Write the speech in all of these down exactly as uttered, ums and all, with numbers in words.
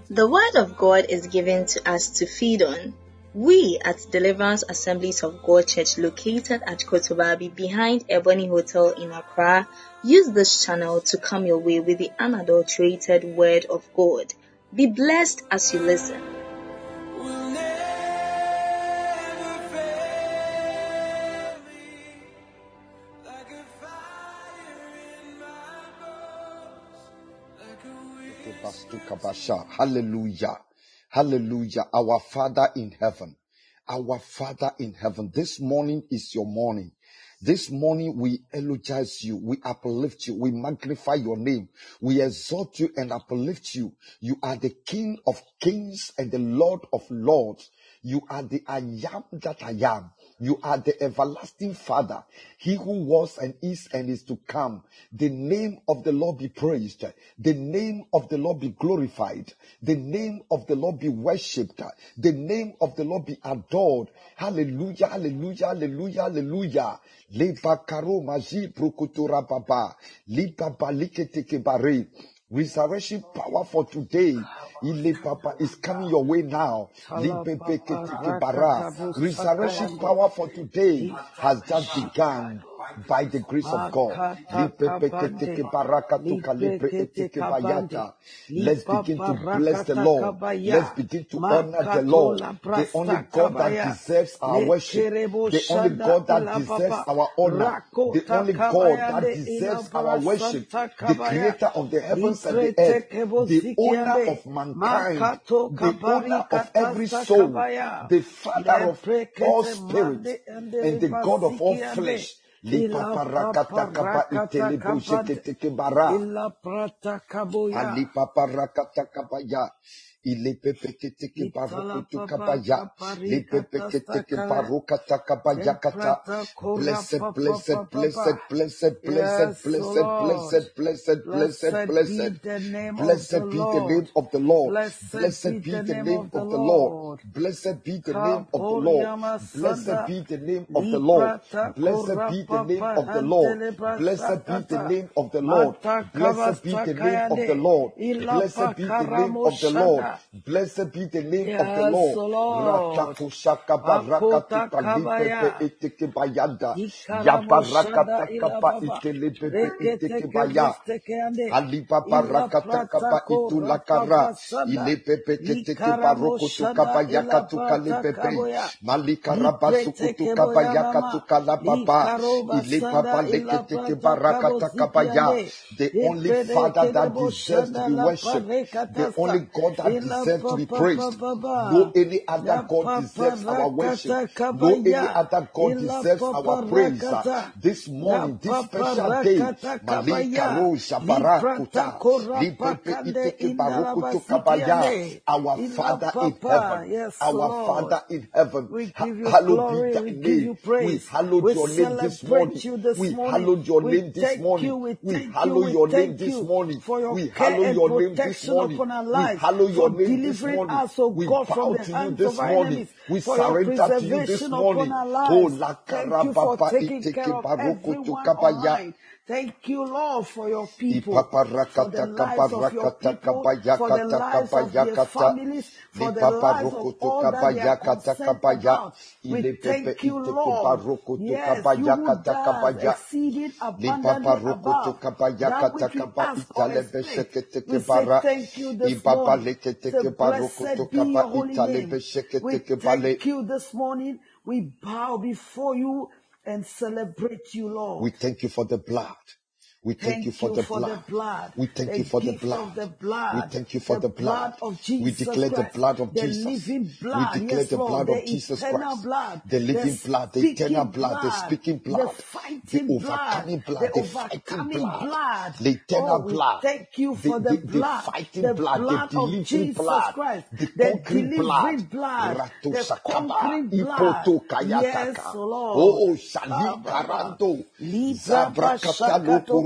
The Word of God is given to us to feed on. We at Deliverance Assemblies of God Church, located at Kotobabi behind Ebony Hotel in Accra, use this channel to come your way with the unadulterated Word of God. Be blessed as you listen. Hallelujah. Hallelujah. Our Father in heaven. Our Father in heaven. This morning is your morning. This morning we eulogize you. We uplift you. We magnify your name. We exalt you and uplift you. You are the King of kings and the Lord of lords. You are the I am that I am. You are the everlasting Father, he who was and is and is to come. The name of the Lord be praised. The name of the Lord be glorified. The name of the Lord be worshipped. The name of the Lord be adored. Hallelujah, hallelujah, hallelujah, hallelujah. Leba karo maji prokutura baba. Liba baliketeke bare. Resurrection power for today. Ile Papa is coming your way now. Resurrection power for today has just begun by the grace of God. Let's begin to bless the Lord. Let's begin to honor the Lord. The only God that deserves our worship. The only God that deserves our honor. The only God that deserves our worship. The creator of the heavens and the earth. The owner of mankind. The owner of every soul. The Father of all spirits. And the God of all flesh. Lipa parakata kaba itelebo jeketeke bara. Alipa parakata kaba ya. Ilepepeketeke barokutu kabaya. Lepepeketeke barokata kabaya kata. Blessed, blessed, blessed, blessed, blessed, blessed, blessed, blessed, blessed, blessed. Blessed be the name of the Lord. Blessed be the name of the Lord. Blessed be the name of the Lord. Blessed be the name of the Lord. Blessed be the name of the Lord. Blessed be the name of the Lord. Blessed be the name of the Lord. Blessed be the name of the Lord. Blessed be the name of the Lord. Ratakushaka barakatu kalipepe eteke bayanda. Yabarakata kapa itelepepe eteke baya. Alipa barakata kapa itulakara. Ilepepe keteke barokotu kapa yakatu kalepepe. Malikara basukutu kapa yakatu kalababa. Ilepapa leketeke barakata kapa ya. The only Father that deserves to be worshipped. The only God that deserves to be praised. No any other God deserves our worship. No any other God deserves our praise. This morning, this special day, Malika Roja Barakuta, Lipepe Iteke Barukutu Kabaya, our Father in heaven, our Father in heaven, hallowed be thy name. We hallowed your name this morning. We hallowed your name this morning. We hallow your name this morning. We hallow your name this morning. We hallow your name this morning. We bow to you this morning. We surrender to you this morning. Oh, la karababa iteke baruku tu kabaya. Thank you, Lord, for your people, for the lives of your people, for the lives of their families, for the lives of all that they are concerned about. We thank you, Lord. Yes, you who does exceeding abundantly above that which we ask or expect. We say thank you this morning. So blessed be your holy name. We thank you this morning. We bow before you and celebrate you, Lord. We thank you for the blood. We thank, thank you, for, you the for the blood. We thank the you for the blood. blood. The blood. We thank you for the, the blood. blood of Jesus we declare Christ, the blood of the Jesus. Living blood. We declare yes, the Lord, blood the of Jesus Christ. Blood, the living the blood, the eternal blood, blood, the speaking blood, the fighting the overcoming blood, blood, the, the overcoming blood, blood, the eternal oh, blood. Thank you for the, the, the blood, the fighting the blood, blood the delivering of Jesus blood, Christ, the the conquering delivering blood, blood, the conquering blood. Yes, Lord. Oh, Shali Karanto, Zabrakatalo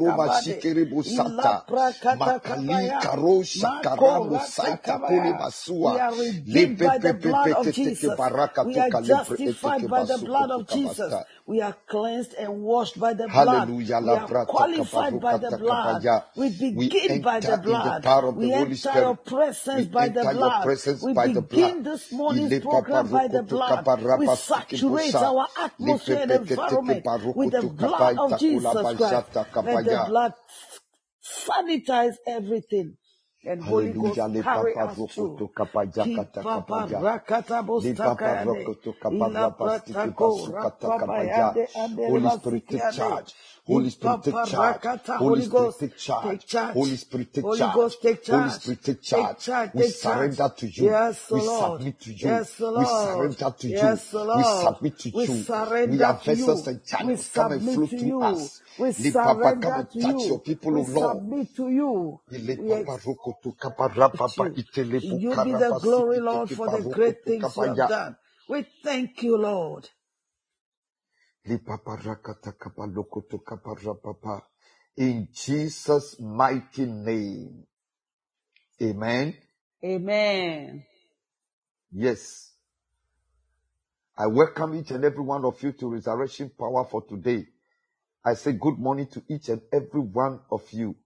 Roma Shikeribu Sata. Makali Karo Shakaramo Saita Kuli We Masua. are redeemed by the blood of Jesus. We are justified by the blood of Jesus. We are cleansed and washed by the blood. Hallelujah. We are qualified by the blood. We begin by the blood. We enter your presence by the blood. We begin this morning's program by the blood. We saturate our atmosphere and environment with the blood of Jesus Christ. Let the blood sanitize everything. And Holy Ghost carry us through. Keep Papa Rakata Bostakayade. Ila Pratako Rapapayade and Holy Spirit, take charge. Holy Spirit, take charge. Holy Spirit, take charge. Holy Spirit, take Holy charge. Ghost, take Holy charge. Spirit, take Take charge. charge. We Take charge. surrender to you. Yes, We Lord. submit to you. Yes, We Lord. surrender to you. Yes, We Lord. submit to We you. We surrender are to you. vessels and We channels. Come and flow submit to through you. us. We Le Papa, come surrender and to touch your you. people, We O Lord. submit to you. Le We Papa ex- roko to kapara papa you. itele You bukara be the pasi glory, ite Lord, ke for the paroko great to things you have kapaya. done. We thank you, Lord. Le Papa rakata kapaloko to kapara papa. In Jesus' mighty name. Amen. Amen. Yes. I welcome each and every one of you to Resurrection Power for today. I say good morning to each and every one of you.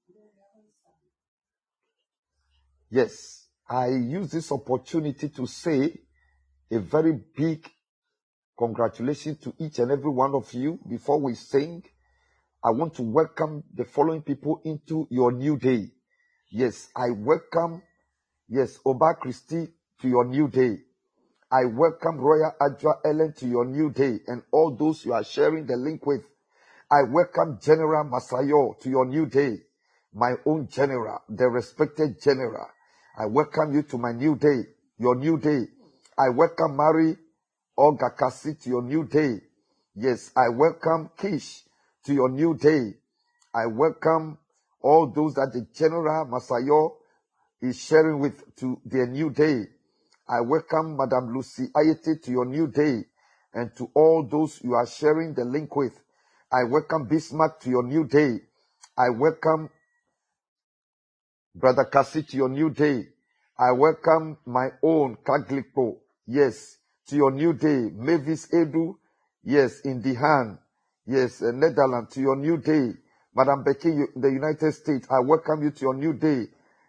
Yes, I use this opportunity to say a very big congratulations to each and every one of you. Before we sing, I want to welcome the following people into your new day. Yes, I welcome, yes, Oba Christie to your new day. I welcome Royal Adra Ellen to your new day and all those you are sharing the link with. I welcome General Masayo to your new day. My own general, the respected general. I welcome you to my new day, your new day. I welcome Mary Ogakasi to your new day. Yes, I welcome Kish to your new day. I welcome all those that the General Masayo is sharing with to their new day. I welcome Madam Lucy Ayete to your new day and to all those you are sharing the link with. I welcome Bismarck to your new day. I welcome Brother Kasi to your new day. I welcome my own Kaglipo, yes, to your new day. Mavis Edu, yes, in the hand, yes, uh, Netherlands to your new day. Madam Becky in the United States, I welcome you to your new day.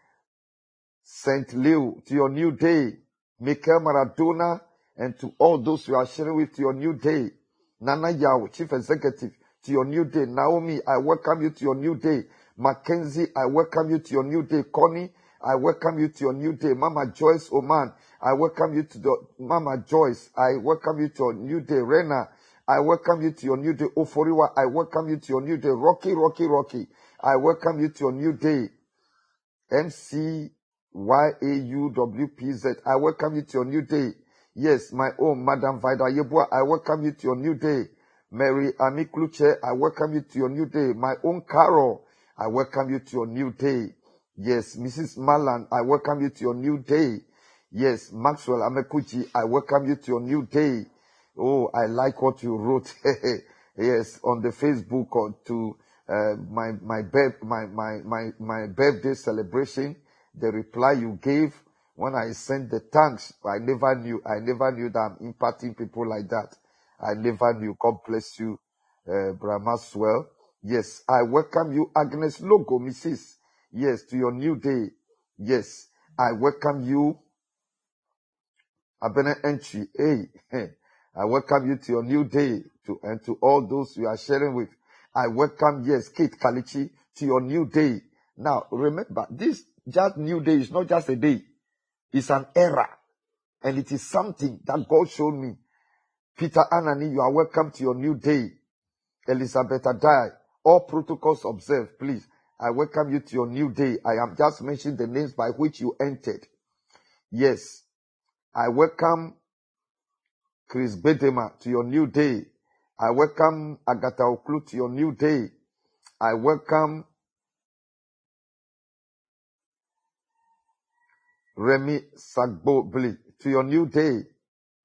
Saint Leo to your new day. Michael Maradona and to all those you are sharing with to your new day. Nana Yao, Chief Executive, to your new day. Naomi, I welcome you to your new day. Mackenzie, I welcome you to your new day. Connie, I welcome you to your new day. Mama Joyce Oman, I welcome you to the Mama Joyce. I welcome you to your new day. Rena, I welcome you to your new day. Oforiwa, I welcome you to your new day. Rocky, Rocky, Rocky, I welcome you to your new day. M C Y A U W P Z, I welcome you to your new day. Yes, my own Madam Vida Yebua, I welcome you to your new day. Mary Amikluche, I welcome you to your new day. My own Carol, I welcome you to your new day. Yes, Missus Malan, I welcome you to your new day. Yes, Maxwell Amekuchi, I welcome you to your new day. Oh, I like what you wrote. Yes, on the Facebook or to uh, my my, birth, my my my my birthday celebration. The reply you gave when I sent the thanks, I never knew. I never knew that I'm impacting people like that. I never knew. God bless you, uh, Brahmaswell. Yes, I welcome you, Agnes Logo, Missus Yes, to your new day. Yes, I welcome you, Abena Entry. Hey, I welcome you to your new day to and to all those you are sharing with. I welcome, yes, Kate Kalichi to your new day. Now, remember, this just new day is not just a day. It's an era. And it is something that God showed me. Peter Anani, you are welcome to your new day. Elizabeth Adai, all protocols observed, please. I welcome you to your new day. I am just mentioning the names by which you entered. Yes. I welcome Chris Bedema to your new day. I welcome Agatha Oklu to your new day. I welcome Remy Sagbobli to your new day.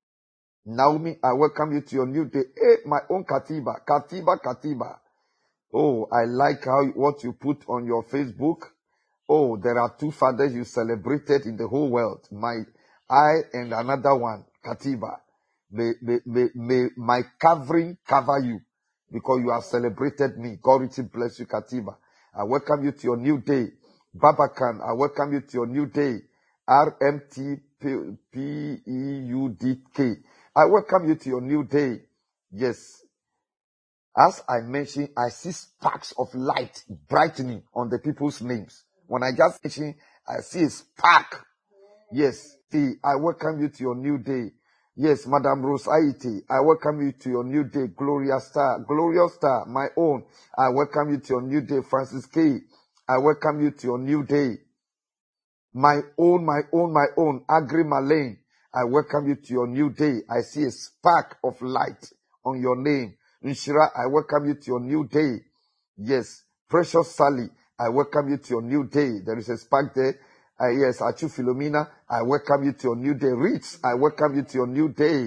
Naomi, I welcome you to your new day. Hey, my own Katiba, Katiba, Katiba. Oh, I like how what you put on your Facebook. Oh, there are two fathers you celebrated in the whole world. My, I and another one, Katiba. May, may, may, may my covering cover you because you have celebrated me. God richly bless you, Katiba. I welcome you to your new day. Babakan, I welcome you to your new day. R M T P E U D K. I welcome you to your new day. Yes. As I mentioned, I see sparks of light brightening on the people's names. When I just mention, I see a spark. Yes. I welcome you to your new day. Yes, Madam Rose Aiti, I welcome you to your new day. Gloria Star, Glorious Star, my own. I welcome you to your new day. Francis K, I welcome you to your new day. My own, my own, my own. Agri Malane, I welcome you to your new day. I see a spark of light on your name. Nshira, I welcome you to your new day. Yes. Precious Sally, I welcome you to your new day. There is a spark there. Uh, yes, Achu Philomena, I welcome you to your new day. Ritz, I welcome you to your new day.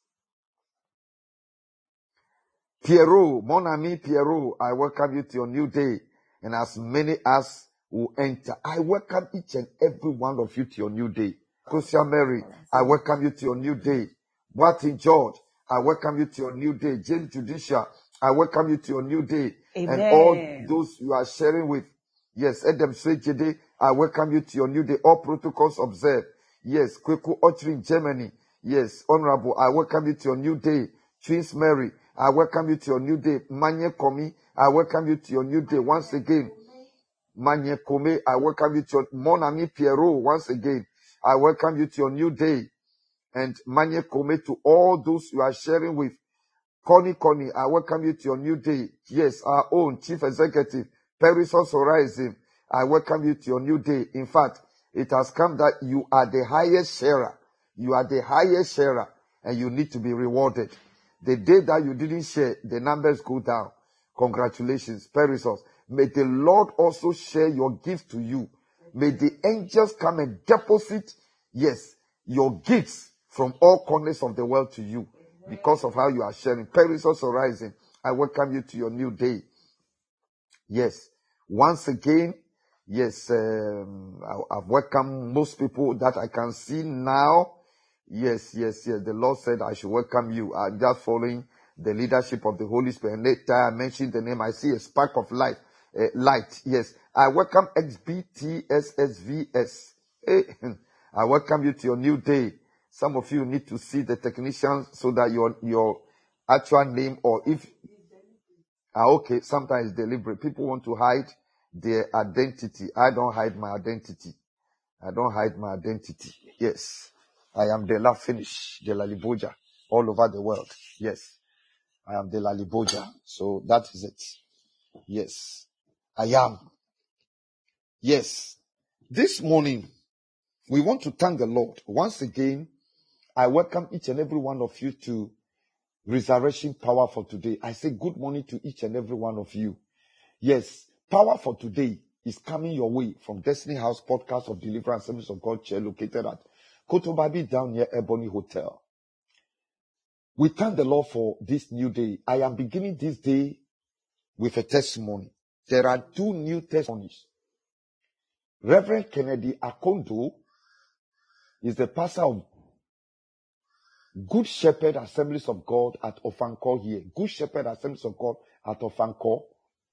Pierrot, mon ami Pierrot, I welcome you to your new day. And as many as will enter, I welcome each and every one of you to your new day. Kosia Mary, I welcome you to your new day. Martin George, I welcome you to your new day. James Judicia, I welcome you to your new day. Amen. And all those you are sharing with. Yes, Adam Swejede, I welcome you to your new day. All protocols observed. Yes, Kweku Ochri in Germany. Yes, Honorable, I welcome you to your new day. Twins Mary, I welcome you to your new day. Manye Komi, I welcome you to your new day. Once again, Manye Kome, I welcome you to your, Mon ami Pierrot, once again, I welcome you to your new day. And Manye Kome, to all those you are sharing with. Connie Connie, I welcome you to your new day. Yes, our own Chief Executive, Perisos Horizon, I welcome you to your new day. In fact, it has come that you are the highest sharer. You are the highest sharer and you need to be rewarded. The day that you didn't share, the numbers go down. Congratulations, Perisos. May the Lord also share your gift to you. May the angels come and deposit, yes, your gifts from all corners of the world to you because of how you are sharing. Perisos Horizon, I welcome you to your new day. Yes, once again, yes, um, I, I've welcomed most people that I can see now. Yes, yes, yes. The Lord said I should welcome you. I'm just following the leadership of the Holy Spirit. And later I mentioned the name. I see a spark of light. Uh, light. Yes. I welcome X B T S S V S. Hey, I welcome you to your new day. Some of you need to see the technicians so that your your actual name, or if ah okay, sometimes deliberate. People want to hide their identity. I don't hide my identity. I don't hide my identity. Yes. I am the La Finish, the La Liboja, all over the world. Yes. I am the La Liboja. So that is it. Yes. I am. Yes. This morning, we want to thank the Lord. Once again, I welcome each and every one of you to Resurrection Power for Today. I say good morning to each and every one of you. Yes. Power for Today is coming your way from Destiny House Podcast of Deliverance Assemblies of God Chair, located at Kotobabi down near Ebony Hotel. We thank the Lord for this new day. I am beginning this day with a testimony. There are two new testimonies. Reverend Kennedy Akondo is the pastor of Good Shepherd Assemblies of God at Ofanko here. Good Shepherd Assemblies of God at Ofanko.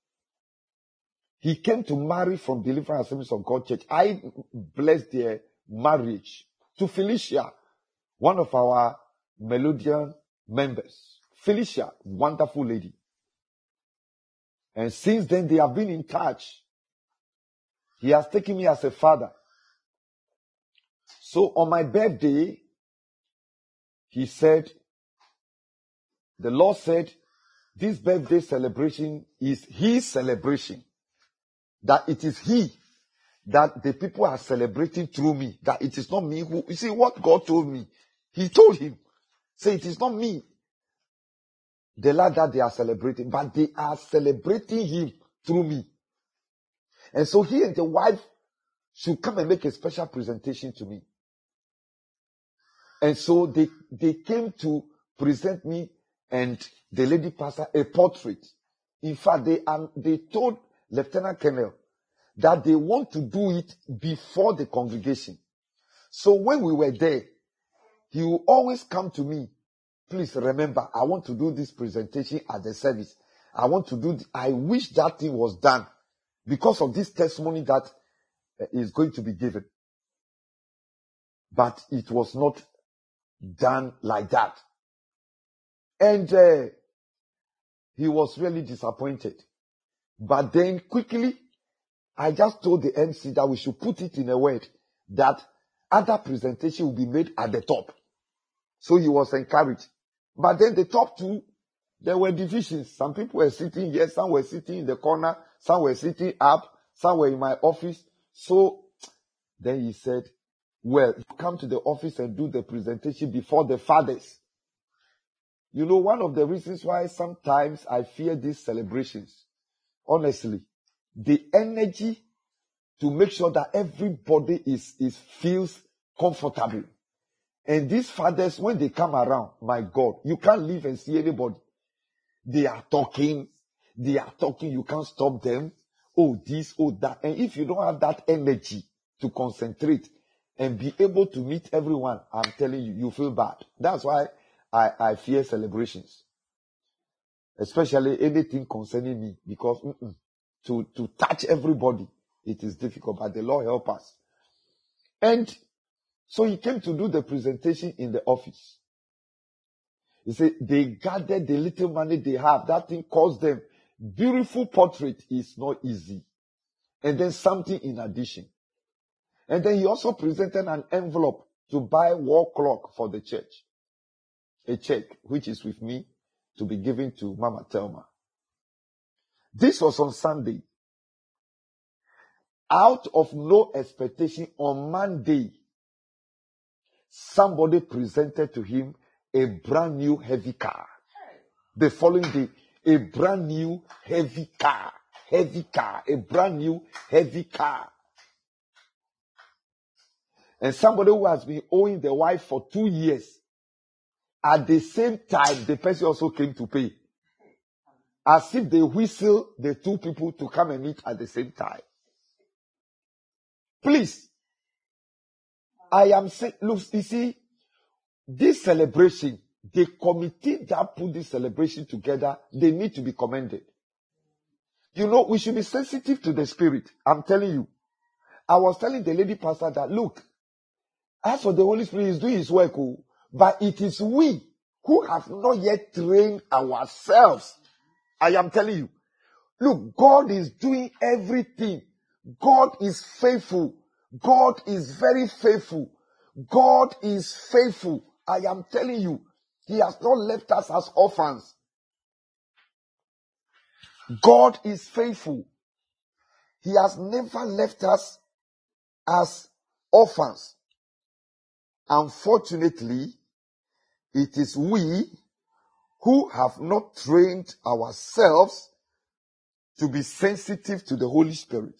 He came to marry from Deliverance Assemblies of God Church. I blessed their marriage to Felicia, one of our Melodian members. Felicia, wonderful lady. And since then, they have been in touch. He has taken me as a father. So on my birthday, he said, the Lord said, this birthday celebration is his celebration. That it is he that the people are celebrating through me. That it is not me who, you see what God told me. He told him, say it is not me, the Lord that they are celebrating, but they are celebrating him through me. And so he and the wife should come and make a special presentation to me. And so they, they came to present me and the lady pastor a portrait. In fact, they, um, they told Lieutenant Colonel that they want to do it before the congregation. So when we were there, he will always come to me. Please remember, I want to do this presentation at the service. I want to do, th- I wish that thing was done because of this testimony that uh, is going to be given. But it was not done like that. And uh, he was really disappointed. But then quickly, I just told the M C that we should put it in a word that other presentation will be made at the top. So he was encouraged. But then the top two, there were divisions. Some people were sitting here, some were sitting in the corner, some were sitting up, some were in my office. So then he said, well, you come to the office and do the presentation before the fathers. You know, one of the reasons why sometimes I fear these celebrations, honestly, the energy to make sure that everybody is, is feels comfortable. And these fathers, when they come around, my God, you can't leave and see anybody. They are talking, they are talking, you can't stop them. Oh, this, oh, that. And if you don't have that energy to concentrate and be able to meet everyone, I'm telling you, you feel bad. That's why I, I fear celebrations. Especially anything concerning me, because mm-mm, to, to touch everybody, it is difficult, but the Lord help us. And so he came to do the presentation in the office. He said they gathered the little money they have. That thing cost them. Beautiful portrait is not easy. And then something in addition. And then he also presented an envelope to buy wall clock for the church. A check, which is with me, to be given to Mama Thelma. This was on Sunday. Out of no expectation, on Monday, somebody presented to him a brand new heavy car. The following day, a brand new heavy car. Heavy car. A brand new heavy car. And somebody who has been owing the wife for two years, at the same time, the person also came to pay. As if they whistle the two people to come and meet at the same time. Please, I am saying, look, you see, this celebration, the committee that put this celebration together, they need to be commended. You know, we should be sensitive to the spirit. I'm telling you. I was telling the lady pastor that, look, as for the Holy Spirit is doing his work, but it is we who have not yet trained ourselves. I am telling you. Look, God is doing everything. God is faithful. God is very faithful. God is faithful. I am telling you, he has not left us as orphans. God is faithful. He has never left us as orphans. Unfortunately, it is we who have not trained ourselves to be sensitive to the Holy Spirit.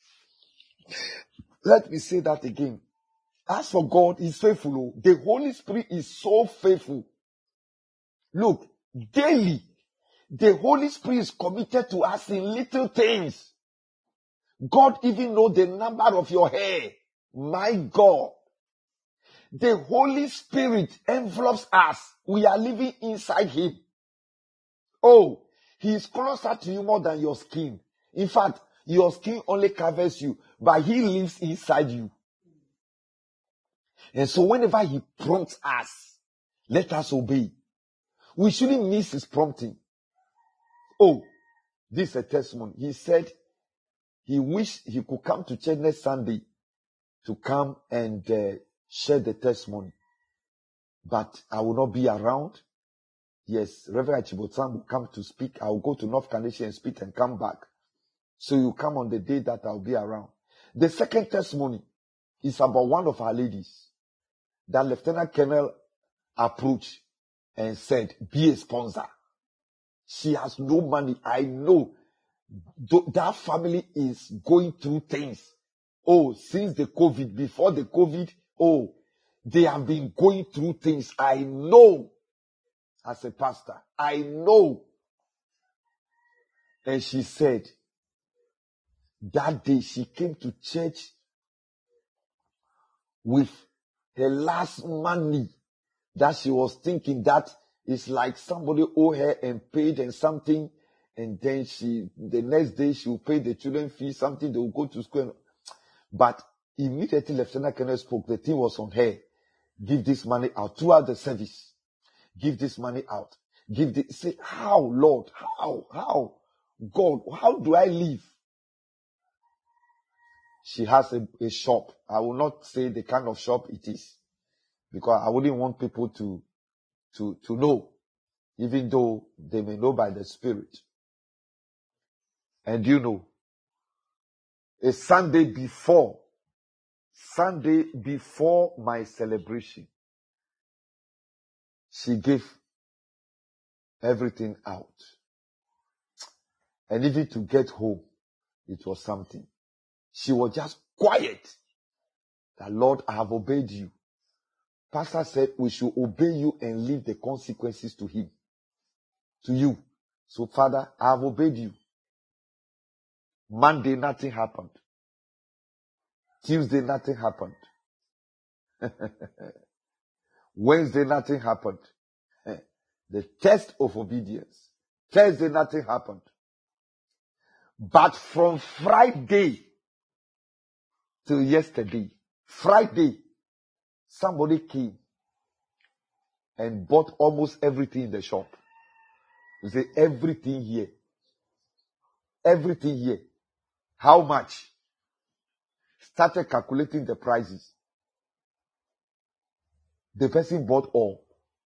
Let me say that again. As for God, He's faithful. The Holy Spirit is so faithful. Look, daily, the Holy Spirit is committed to us in little things. God even knows the number of your hair. My God. The Holy Spirit envelops us. We are living inside Him. Oh, He is closer to you more than your skin. In fact, your skin only covers you, but He lives inside you. And so whenever He prompts us, let us obey. We shouldn't miss His prompting. Oh, this is a testimony. He said he wished he could come to church next Sunday to come and uh, share the testimony. But I will not be around. Yes, Reverend Chibotam will come to speak. I will go to North Carolina and speak and come back. So you come on the day that I'll be around. The second testimony is about one of our ladies that Lieutenant Colonel approached and said, be a sponsor. She has no money. I know that family is going through things. Oh, since the COVID, before the COVID, oh, they have been going through things. I know as a pastor. I know. And she said, that day she came to church with her last money that she was thinking that it's like somebody owe her and paid and something. And then she, the next day she will pay the children fee, something, they will go to school. But immediately Lieutenant Colonel spoke, the thing was on her. Give this money out throughout the service. Give this money out. Give this. Say, how, Lord? How? How? God, how do I live? She has a, a shop. I will not say the kind of shop it is, because I wouldn't want people to, to, to know, even though they may know by the Spirit. And you know, a Sunday before, Sunday before my celebration, she gave everything out. And even to get home, it was something. She was just quiet. That, Lord, I have obeyed you. Pastor said we should obey you and leave the consequences to him, to you. So, Father, I have obeyed you. Monday, nothing happened. Tuesday, nothing happened. Wednesday, nothing happened. The test of obedience. Thursday, nothing happened. But from Friday till yesterday, Friday, somebody came and bought almost everything in the shop. You say, everything here. Everything here. How much? Started calculating the prices. The person bought all.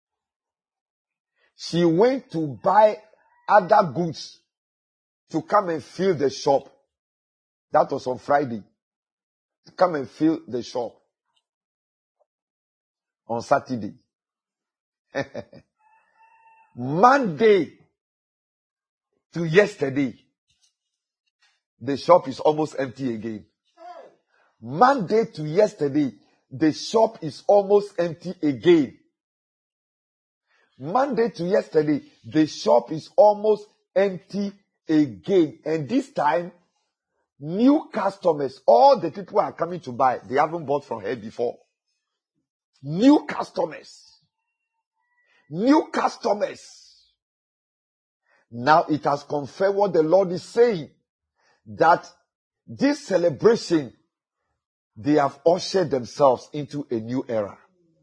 She went to buy other goods to come and fill the shop. That was on Friday. To come and fill the shop. On Saturday. Monday to yesterday, the shop is almost empty again. Monday to yesterday, the shop is almost empty again. Monday to yesterday, the shop is almost empty again. And this time, new customers, all the people who are coming to buy, they haven't bought from her before. New customers. New customers. Now it has confirmed what the Lord is saying, that this celebration, they have ushered themselves into a new era.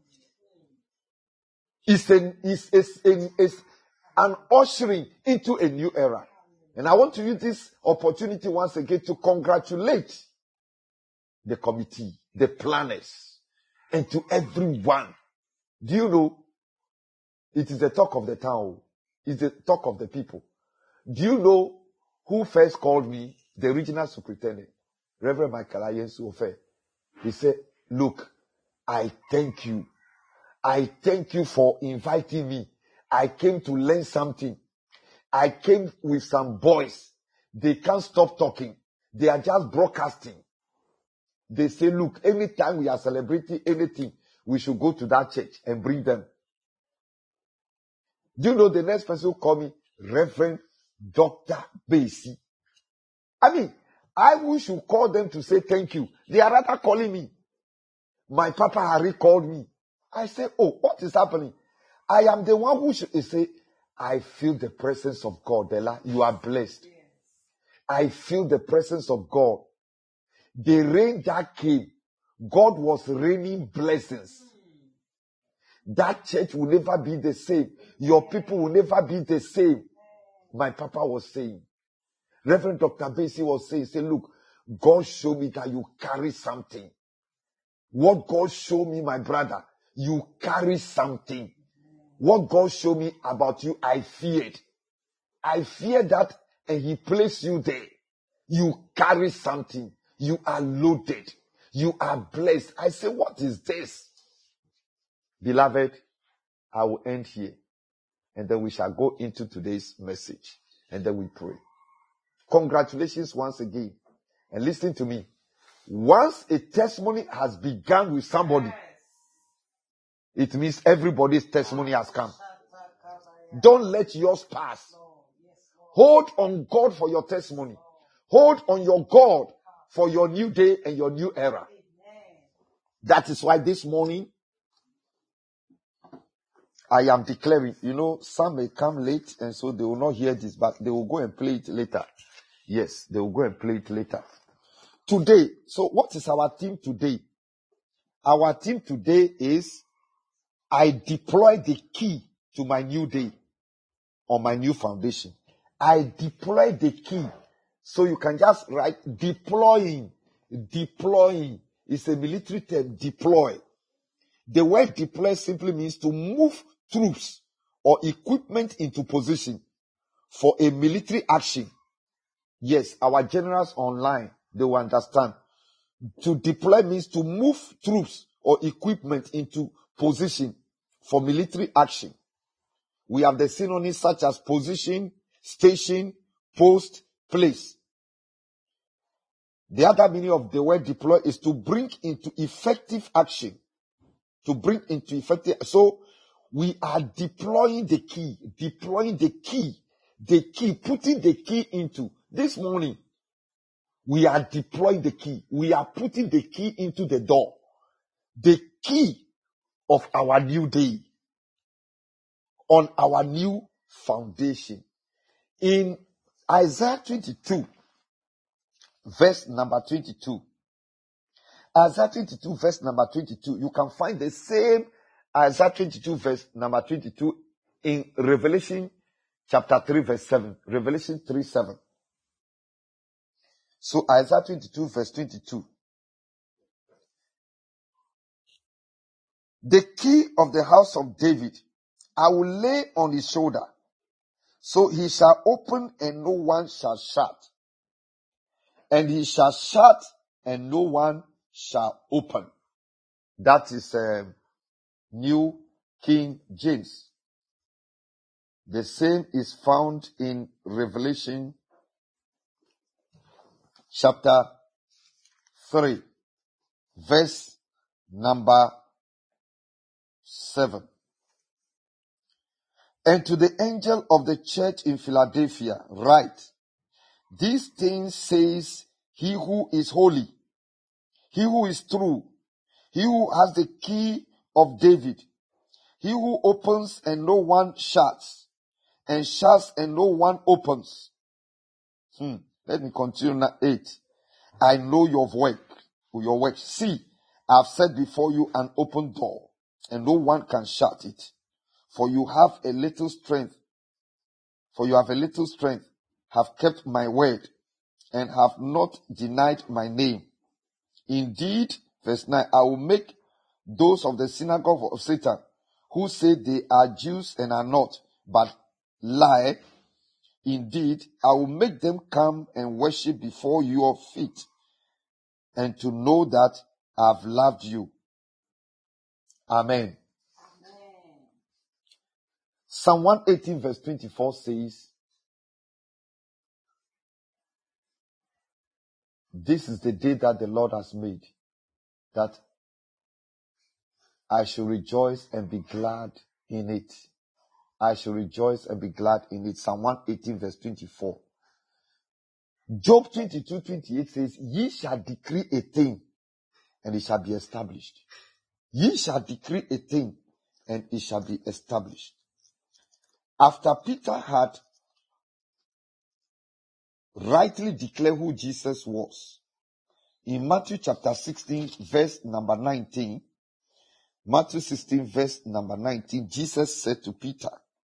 It's an, it's, it's, it's, it's an ushering into a new era. And I want to use this opportunity once again to congratulate the committee, the planners, and to everyone. Do you know, it is the talk of the town. It's the talk of the people. Do you know who first called me? The regional superintendent, Reverend Michael Ayensu Ofe. He said, look, I thank you. I thank you for inviting me. I came to learn something. I came with some boys. They can't stop talking. They are just broadcasting. They say, look, anytime we are celebrating anything, we should go to that church and bring them. Do you know the next person who called me? Reverend Doctor Basie. I mean, I wish you call them to say thank you. They are rather calling me. My Papa Harry called me. I said, oh, what is happening? I am the one who should say, I feel the presence of God, Della. You are blessed. Yes. I feel the presence of God. The rain that came, God was raining blessings. That church will never be the same. Your people will never be the same. My Papa was saying. Reverend Doctor Basie was saying, say, look, God showed me that you carry something. What God showed me, my brother, you carry something. What God showed me about you, I feared. I feared that, and He placed you there. You carry something. You are loaded. You are blessed. I say, what is this? Beloved, I will end here. And then we shall go into today's message. And then we pray. Congratulations once again. And listen to me. Once a testimony has begun with somebody, it means everybody's testimony has come. Don't let yours pass. Hold on God for your testimony. Hold on your God for your new day and your new era. That is why this morning I am declaring, you know, some may come late and so they will not hear this, but they will go and play it later. Yes, they will go and play it later. Today, so what is our theme today? Our theme today is, I deploy the key to my new day on my new foundation. I deploy the key. So you can just write deploying. Deploying is a military term, deploy. The word deploy simply means to move troops or equipment into position for a military action. Yes, our generals online, they will understand. To deploy means to move troops or equipment into position for military action. We have the synonyms such as position, station, post, place. The other meaning of the word deploy is to bring into effective action. To bring into effective. So we are deploying the key, deploying the key, the key, putting the key into. This morning, we are deploying the key. We are putting the key into the door. The key of our new day on our new foundation. In Isaiah twenty-two, verse number twenty-two. Isaiah twenty-two, verse number twenty-two. You can find the same Isaiah twenty-two, verse number twenty-two in Revelation chapter three, verse seven. Revelation three, seven. So Isaiah twenty-two, verse twenty-two. The key of the house of David I will lay on his shoulder, so he shall open and no one shall shut, and he shall shut and no one shall open. That is um, New King James. The same is found in Revelation chapter three, verse number seven. And to the angel of the church in Philadelphia write, these things says he who is holy, he who is true, he who has the key of David, he who opens and no one shuts, and shuts and no one opens. Hmm. Let me continue now. Eight. I know your work, your work. See, I have set before you an open door, and no one can shut it. For you have a little strength, for you have a little strength, have kept my word, and have not denied my name. Indeed, verse nine, I will make those of the synagogue of Satan, who say they are Jews and are not, but lie. Indeed, I will make them come and worship before your feet, and to know that I have loved you. Amen. Psalm one eighteen verse twenty-four says, this is the day that the Lord has made, that I shall rejoice and be glad in it. I shall rejoice and be glad in it. Psalm one eighteen verse twenty-four. Job twenty-two twenty-eight says, ye shall decree a thing and it shall be established. Ye shall decree a thing and it shall be established. After Peter had rightly declared who Jesus was, in Matthew chapter sixteen, verse number nineteen, Matthew sixteen, verse number nineteen, Jesus said to Peter,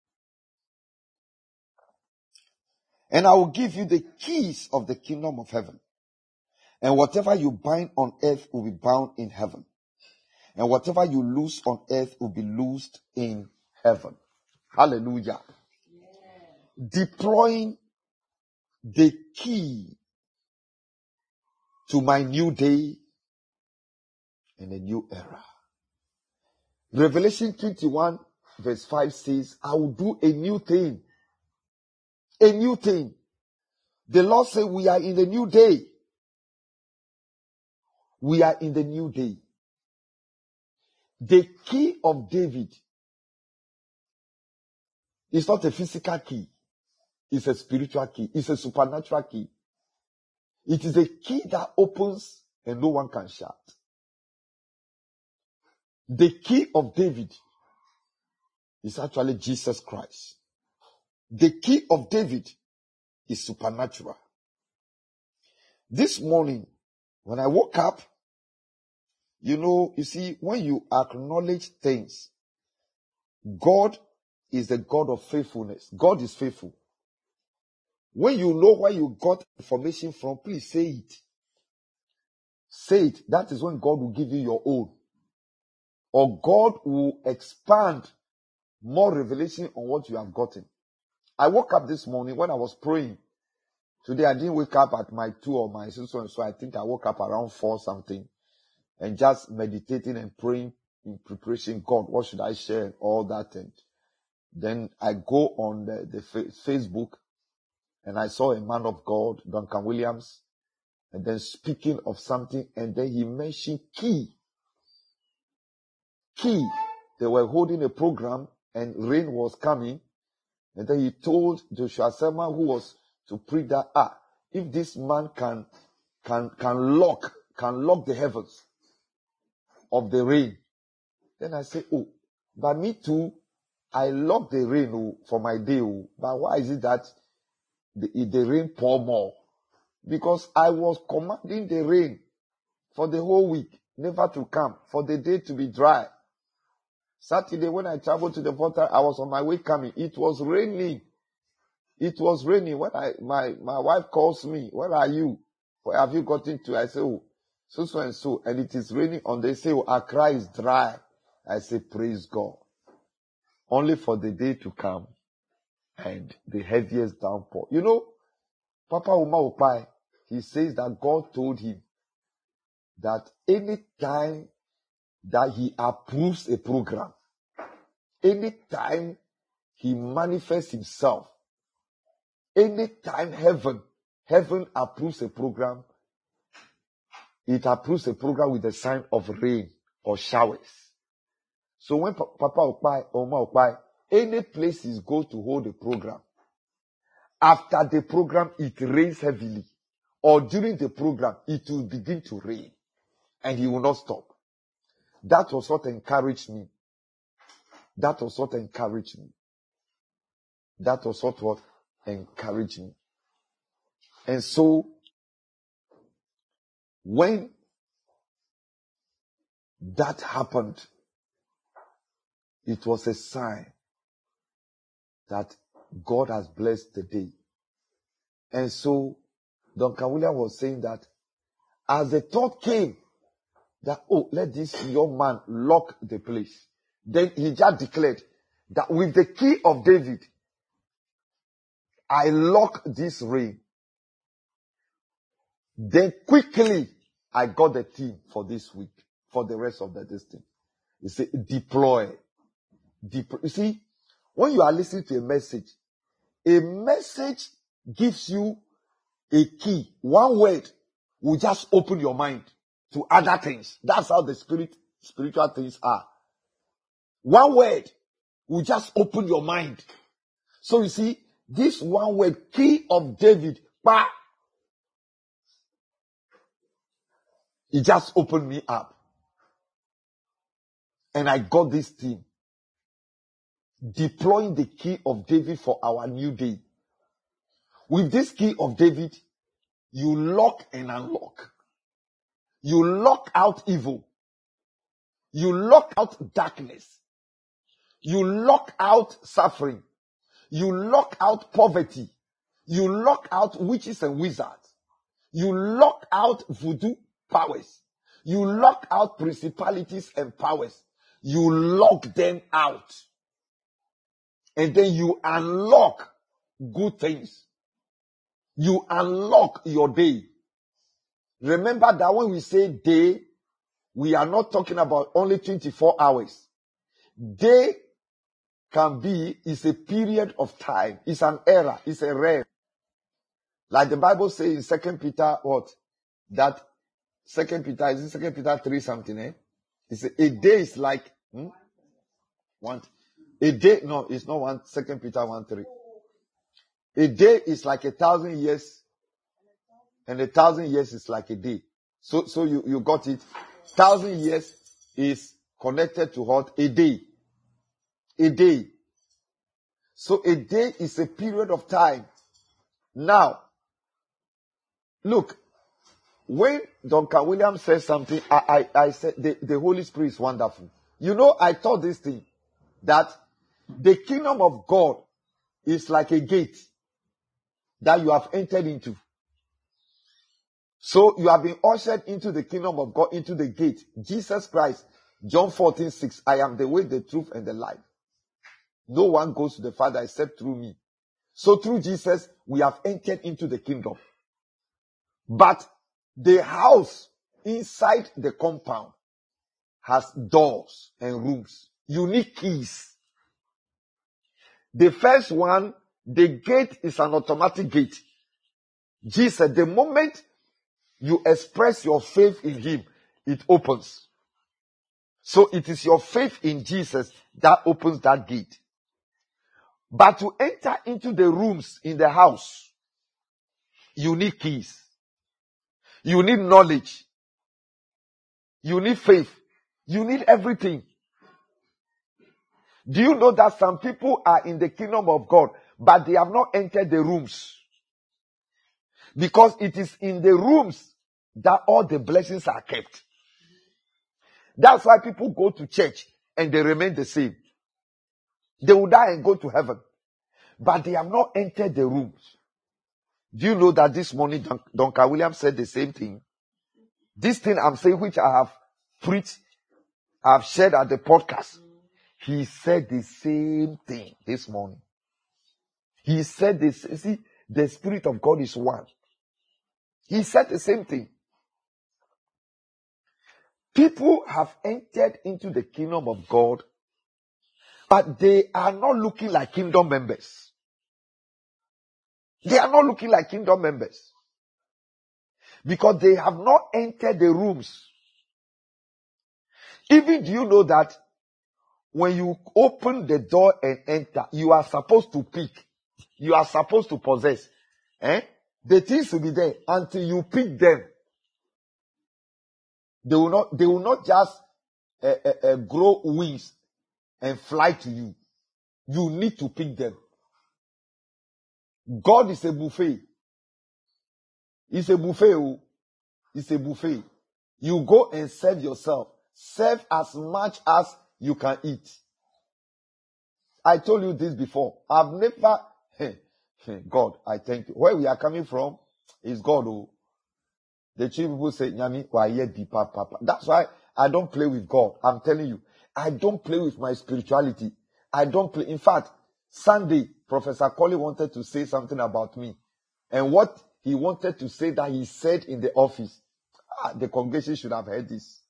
and I will give you the keys of the kingdom of heaven. And whatever you bind on earth will be bound in heaven. And whatever you loose on earth will be loosed in heaven. Hallelujah. Yeah. Deploying the key to my new day and a new era. Revelation twenty-one verse five says, I will do a new thing. A new thing. The Lord said we are in the new day. We are in the new day. The key of David is not a physical key. is a spiritual key. It's a supernatural key. It is a key that opens and no one can shut. The key of David is actually Jesus Christ. The key of David is supernatural. This morning, when I woke up, you know, you see, when you acknowledge things, God is the God of faithfulness. God is faithful. When you know where you got information from, please say it. Say it. That is when God will give you your own. Or God will expand more revelation on what you have gotten. I woke up this morning when I was praying. Today I didn't wake up at my two or my so and so. I think I woke up around four something and just meditating and praying in preparation. God, what should I share? All that. And then I go on the, the Facebook and I saw a man of God, Duncan Williams, and then speaking of something, and then he mentioned key. Key. They were holding a program and rain was coming. And then he told Joshua Selman, who was to preach, that, ah, if this man can, can, can lock, can lock the heavens of the rain. Then I say, oh, but me too, I lock the rain oh, for my day. Oh, but why is it that the, the rain pour more? Because I was commanding the rain for the whole week, never to come, for the day to be dry. Saturday, when I traveled to the portal, I was on my way coming. It was raining. It was raining. When I, my, my wife calls me, where are you? Where have you gotten to? I say, oh, so, so and so. And it is raining on. They say, oh, Accra is dry. I say, praise God. Only for the day to come and the heaviest downpour. You know, Papa Uma Opai, he says that God told him that any time that he approves a program, anytime he manifests himself, anytime heaven, heaven approves a program, it approves a program with the sign of rain or showers. So when pa- Papa Opai, Oma Opai, any places go to hold a program, after the program it rains heavily, or during the program it will begin to rain, and he will not stop. That was what encouraged me. That was what encouraged me. That was what, what encouraged me. And so, when that happened, it was a sign that God has blessed the day. And so, Duncan Williams was saying that as the thought came that, oh, let this young man lock the place, then he just declared that with the key of David, I lock this rain. Then quickly, I got the team for this week, for the rest of the distance. He said, deploy. Deploy. You see, when you are listening to a message, a message gives you a key. One word will just open your mind to other things. That's how the spirit, spiritual things are. One word will just open your mind. So you see, this one word, key of David, bah, it just opened me up. And I got this team. Deploying the key of David for our new day. With this key of David, you lock and unlock. You lock out evil. You lock out darkness. You lock out suffering. You lock out poverty. You lock out witches and wizards. You lock out voodoo powers. You lock out principalities and powers. You lock them out. And then you unlock good things. You unlock your day. Remember that when we say day, we are not talking about only twenty-four hours. Day can be, is a period of time. It's an era. It's a realm. Like the Bible says in Second Peter, what? That Second Peter, is it Second Peter three something, eh? It's a, a day is like, hmm? One. A day, no, it's not one, Second Peter one three. A day is like a thousand years, and a thousand years is like a day. So, so you, you got it. Thousand years is connected to what? A day. A day. So a day is a period of time. Now, look, when Duncan Williams says something, I, I, I said the, the Holy Spirit is wonderful. You know, I taught this thing, that the kingdom of God is like a gate that you have entered into. So you have been ushered into the kingdom of God, into the gate. Jesus Christ, John fourteen six, I am the way, the truth, and the life. No one goes to the Father except through me. So through Jesus, we have entered into the kingdom. But the house inside the compound has doors and rooms, unique keys. The first one, the gate is an automatic gate. Jesus, the moment you express your faith in him, it opens. So it is your faith in Jesus that opens that gate. But to enter into the rooms in the house, you need keys. You need knowledge. You need faith. You need everything. Do you know that some people are in the kingdom of God, but they have not entered the rooms? Because it is in the rooms that all the blessings are kept. That's why people go to church and they remain the same. They will die and go to heaven, but they have not entered the rooms. Do you know that this morning Dun- Duncan Williams said the same thing? This thing I'm saying, which I have preached, I have shared at the podcast. He said the same thing this morning. He said this. You see, the Spirit of God is one. He said the same thing. People have entered into the kingdom of God, but they are not looking like kingdom members. They are not looking like kingdom members. Because they have not entered the rooms. Even do you know that when you open the door and enter, you are supposed to pick. You are supposed to possess. Eh? The things will be there until you pick them. They will not, they will not just uh, uh, uh, grow wings and fly to you. You need to pick them. God is a buffet. It's a buffet. Oh. It's a buffet. You go and serve yourself. Serve as much as you can eat. I told you this before. I've never, God, I thank you. Where we are coming from is God. Oh. The chief people say, Nyami, why deeper, papa. That's why I don't play with God. I'm telling you. I don't play with my spirituality. I don't play. In fact, Sunday, Professor Colley wanted to say something about me. And what he wanted to say that he said in the office, ah, the congregation should have heard this.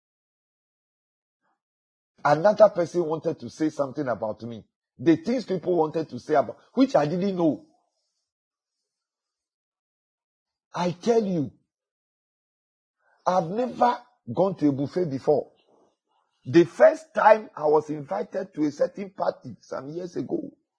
Another person wanted to say something about me. The things people wanted to say about, which I didn't know. I tell you, I've never gone to a buffet before. The first time I was invited to a certain party some years ago.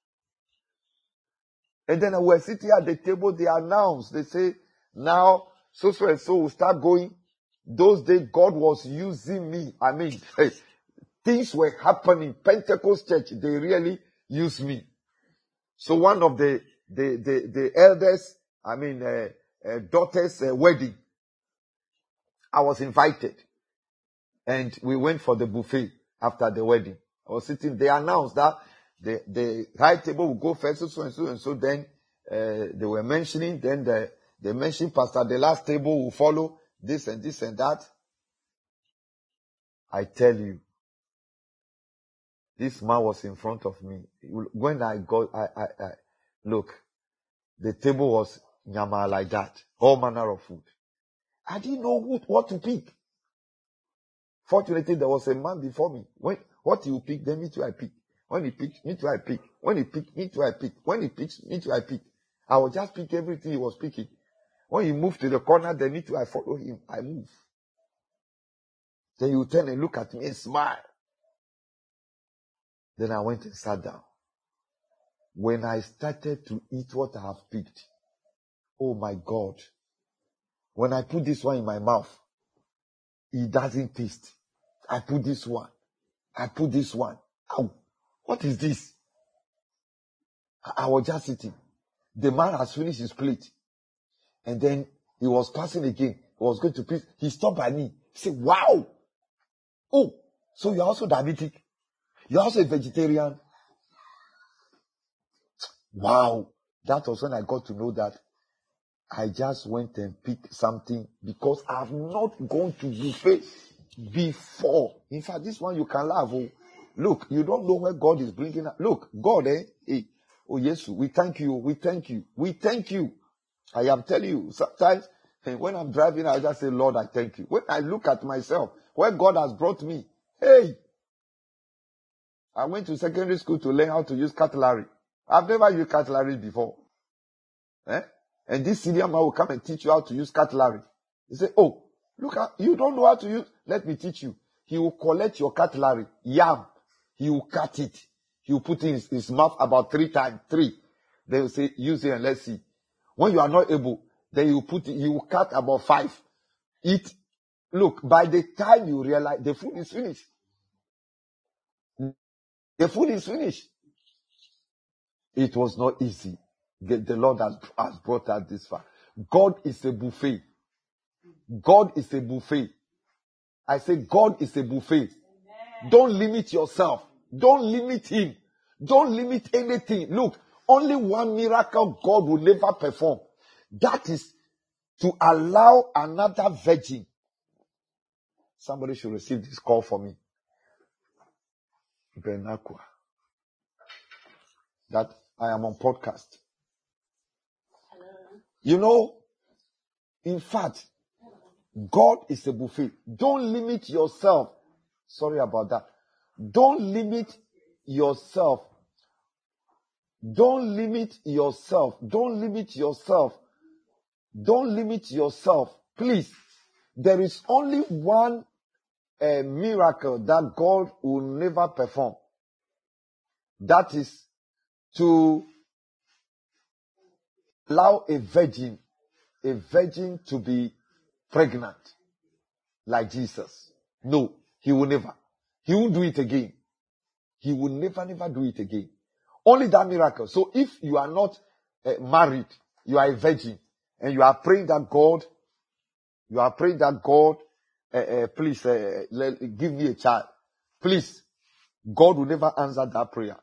And then I was sitting at the table, they announced, they say, now, so so and so will start going. Those days, God was using me. I mean, hey, things were happening. Pentecost Church, they really used me. So one of the, the, the, the elders, I mean, uh, uh, daughter's uh, wedding, I was invited. And we went for the buffet after the wedding. I was sitting, they announced that the, the high table will go first, so and so and so. Then uh, they were mentioning, then the, they mentioned Pastor, the last table will follow this and this and that. I tell you, this man was in front of me. When I got, I, I, I look, the table was nyama like that, all manner of food. I didn't know what, what to pick. Fortunately, there was a man before me. When what you pick, then me too I pick. When he picks, me too I pick. When he picks, me too I pick. When he picks, me too I pick. I will just pick everything he was picking. When he moved to the corner, then me too I follow him. I move. Then he will turn and look at me and smile. Then I went and sat down. When I started to eat what I have picked, oh my God, when I put this one in my mouth, it doesn't taste. I put this one. I put this one. Ow, what is this? I, I was just sitting. The man has finished his plate. And then he was passing again. He was going to pick. He stopped by me. He said, wow. Oh, so you're also diabetic? You're also a vegetarian? Wow. That was when I got to know that I just went and picked something because I have not gone to buffet before. In fact, this one you can laugh. Oh, look, you don't know where God is bringing up. Look, God, eh? Hey, oh, yes, we thank you. We thank you. We thank you. I am telling you, sometimes eh, when I'm driving, I just say, Lord, I thank you. When I look at myself, where God has brought me, hey, I went to secondary school to learn how to use cutlery. I've never used cutlery before. Eh? And this senior man will come and teach you how to use cutlery. He say, oh, look, at, you don't know how to use, let me teach you. He will collect your cutlery, yam. He will cut it. He will put it in his, his mouth about three times, three. Then he will say, use it and let's see. When you are not able, then you put it, you will cut about five. Eat. Look, by the time you realize the food is finished. The food is finished. It was not easy. The, the Lord has, has brought us this far. God is a buffet. God is a buffet. I say God is a buffet. Amen. Don't limit yourself. Don't limit him. Don't limit anything. Look, only one miracle God will never perform. That is to allow another virgin. Somebody should receive this call for me. Benakwa. That I am on podcast. Hello. You know, in fact, God is a buffet. Don't limit yourself. Sorry about that. Don't limit yourself. Don't limit yourself. Don't limit yourself. Don't limit yourself. Please. There is only one uh, miracle that God will never perform. That is to allow a virgin, a virgin to be pregnant like Jesus. No, he will never. He won't do it again. He will never, never do it again. Only that miracle. So if you are not uh, married, you are a virgin, and you are praying that God, you are praying that God, uh, uh, please uh, let, give me a child. Please, God will never answer that prayer.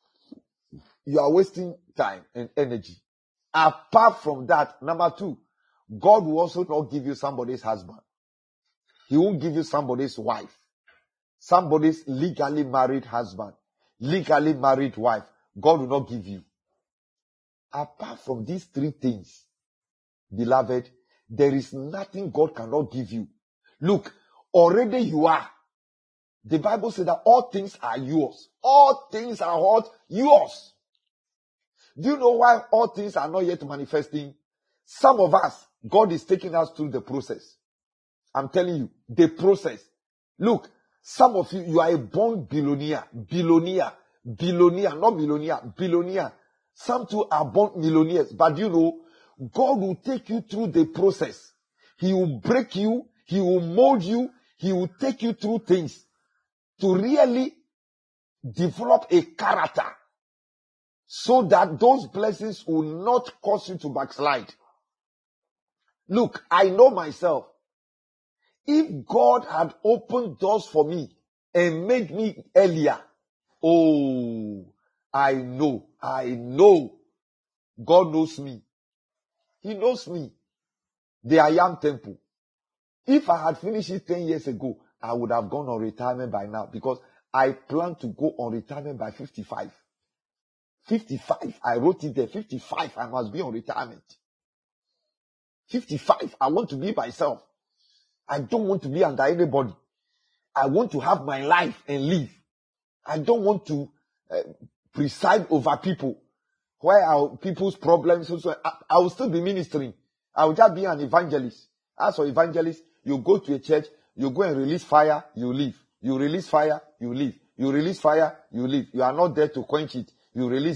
You are wasting time and energy. Apart from that, number two, God will also not give you somebody's husband. He won't give you somebody's wife. Somebody's legally married husband. Legally married wife. God will not give you. Apart from these three things, beloved, there is nothing God cannot give you. Look, already you are. The Bible says that all things are yours. All things are what? Yours. Do you know why all things are not yet manifesting? Some of us, God is taking us through the process. I'm telling you, the process. Look, some of you, you are a born billionaire, billionaire, billionaire, not millionaire, billionaire. Some too are born millionaires. But you know, God will take you through the process. He will break you. He will mold you. He will take you through things to really develop a character so that those blessings will not cause you to backslide. Look, I know myself. If God had opened doors for me and made me earlier, oh, I know, I know. God knows me. He knows me. The I Am Temple. If I had finished it ten years ago, I would have gone on retirement by now because I plan to go on retirement by fifty-five. fifty-five, I wrote it there. fifty-five, I must be on retirement. fifty-five, I want to be myself. I don't want to be under anybody. I want to have my life and live. I don't want to uh, preside over people. Where are people's problems? So I, I will still be ministering. I will just be an evangelist. As for evangelist, you go to a church, you go and release fire, you leave. You release fire, you leave. You release fire, you leave. You are not there to quench it. You release it,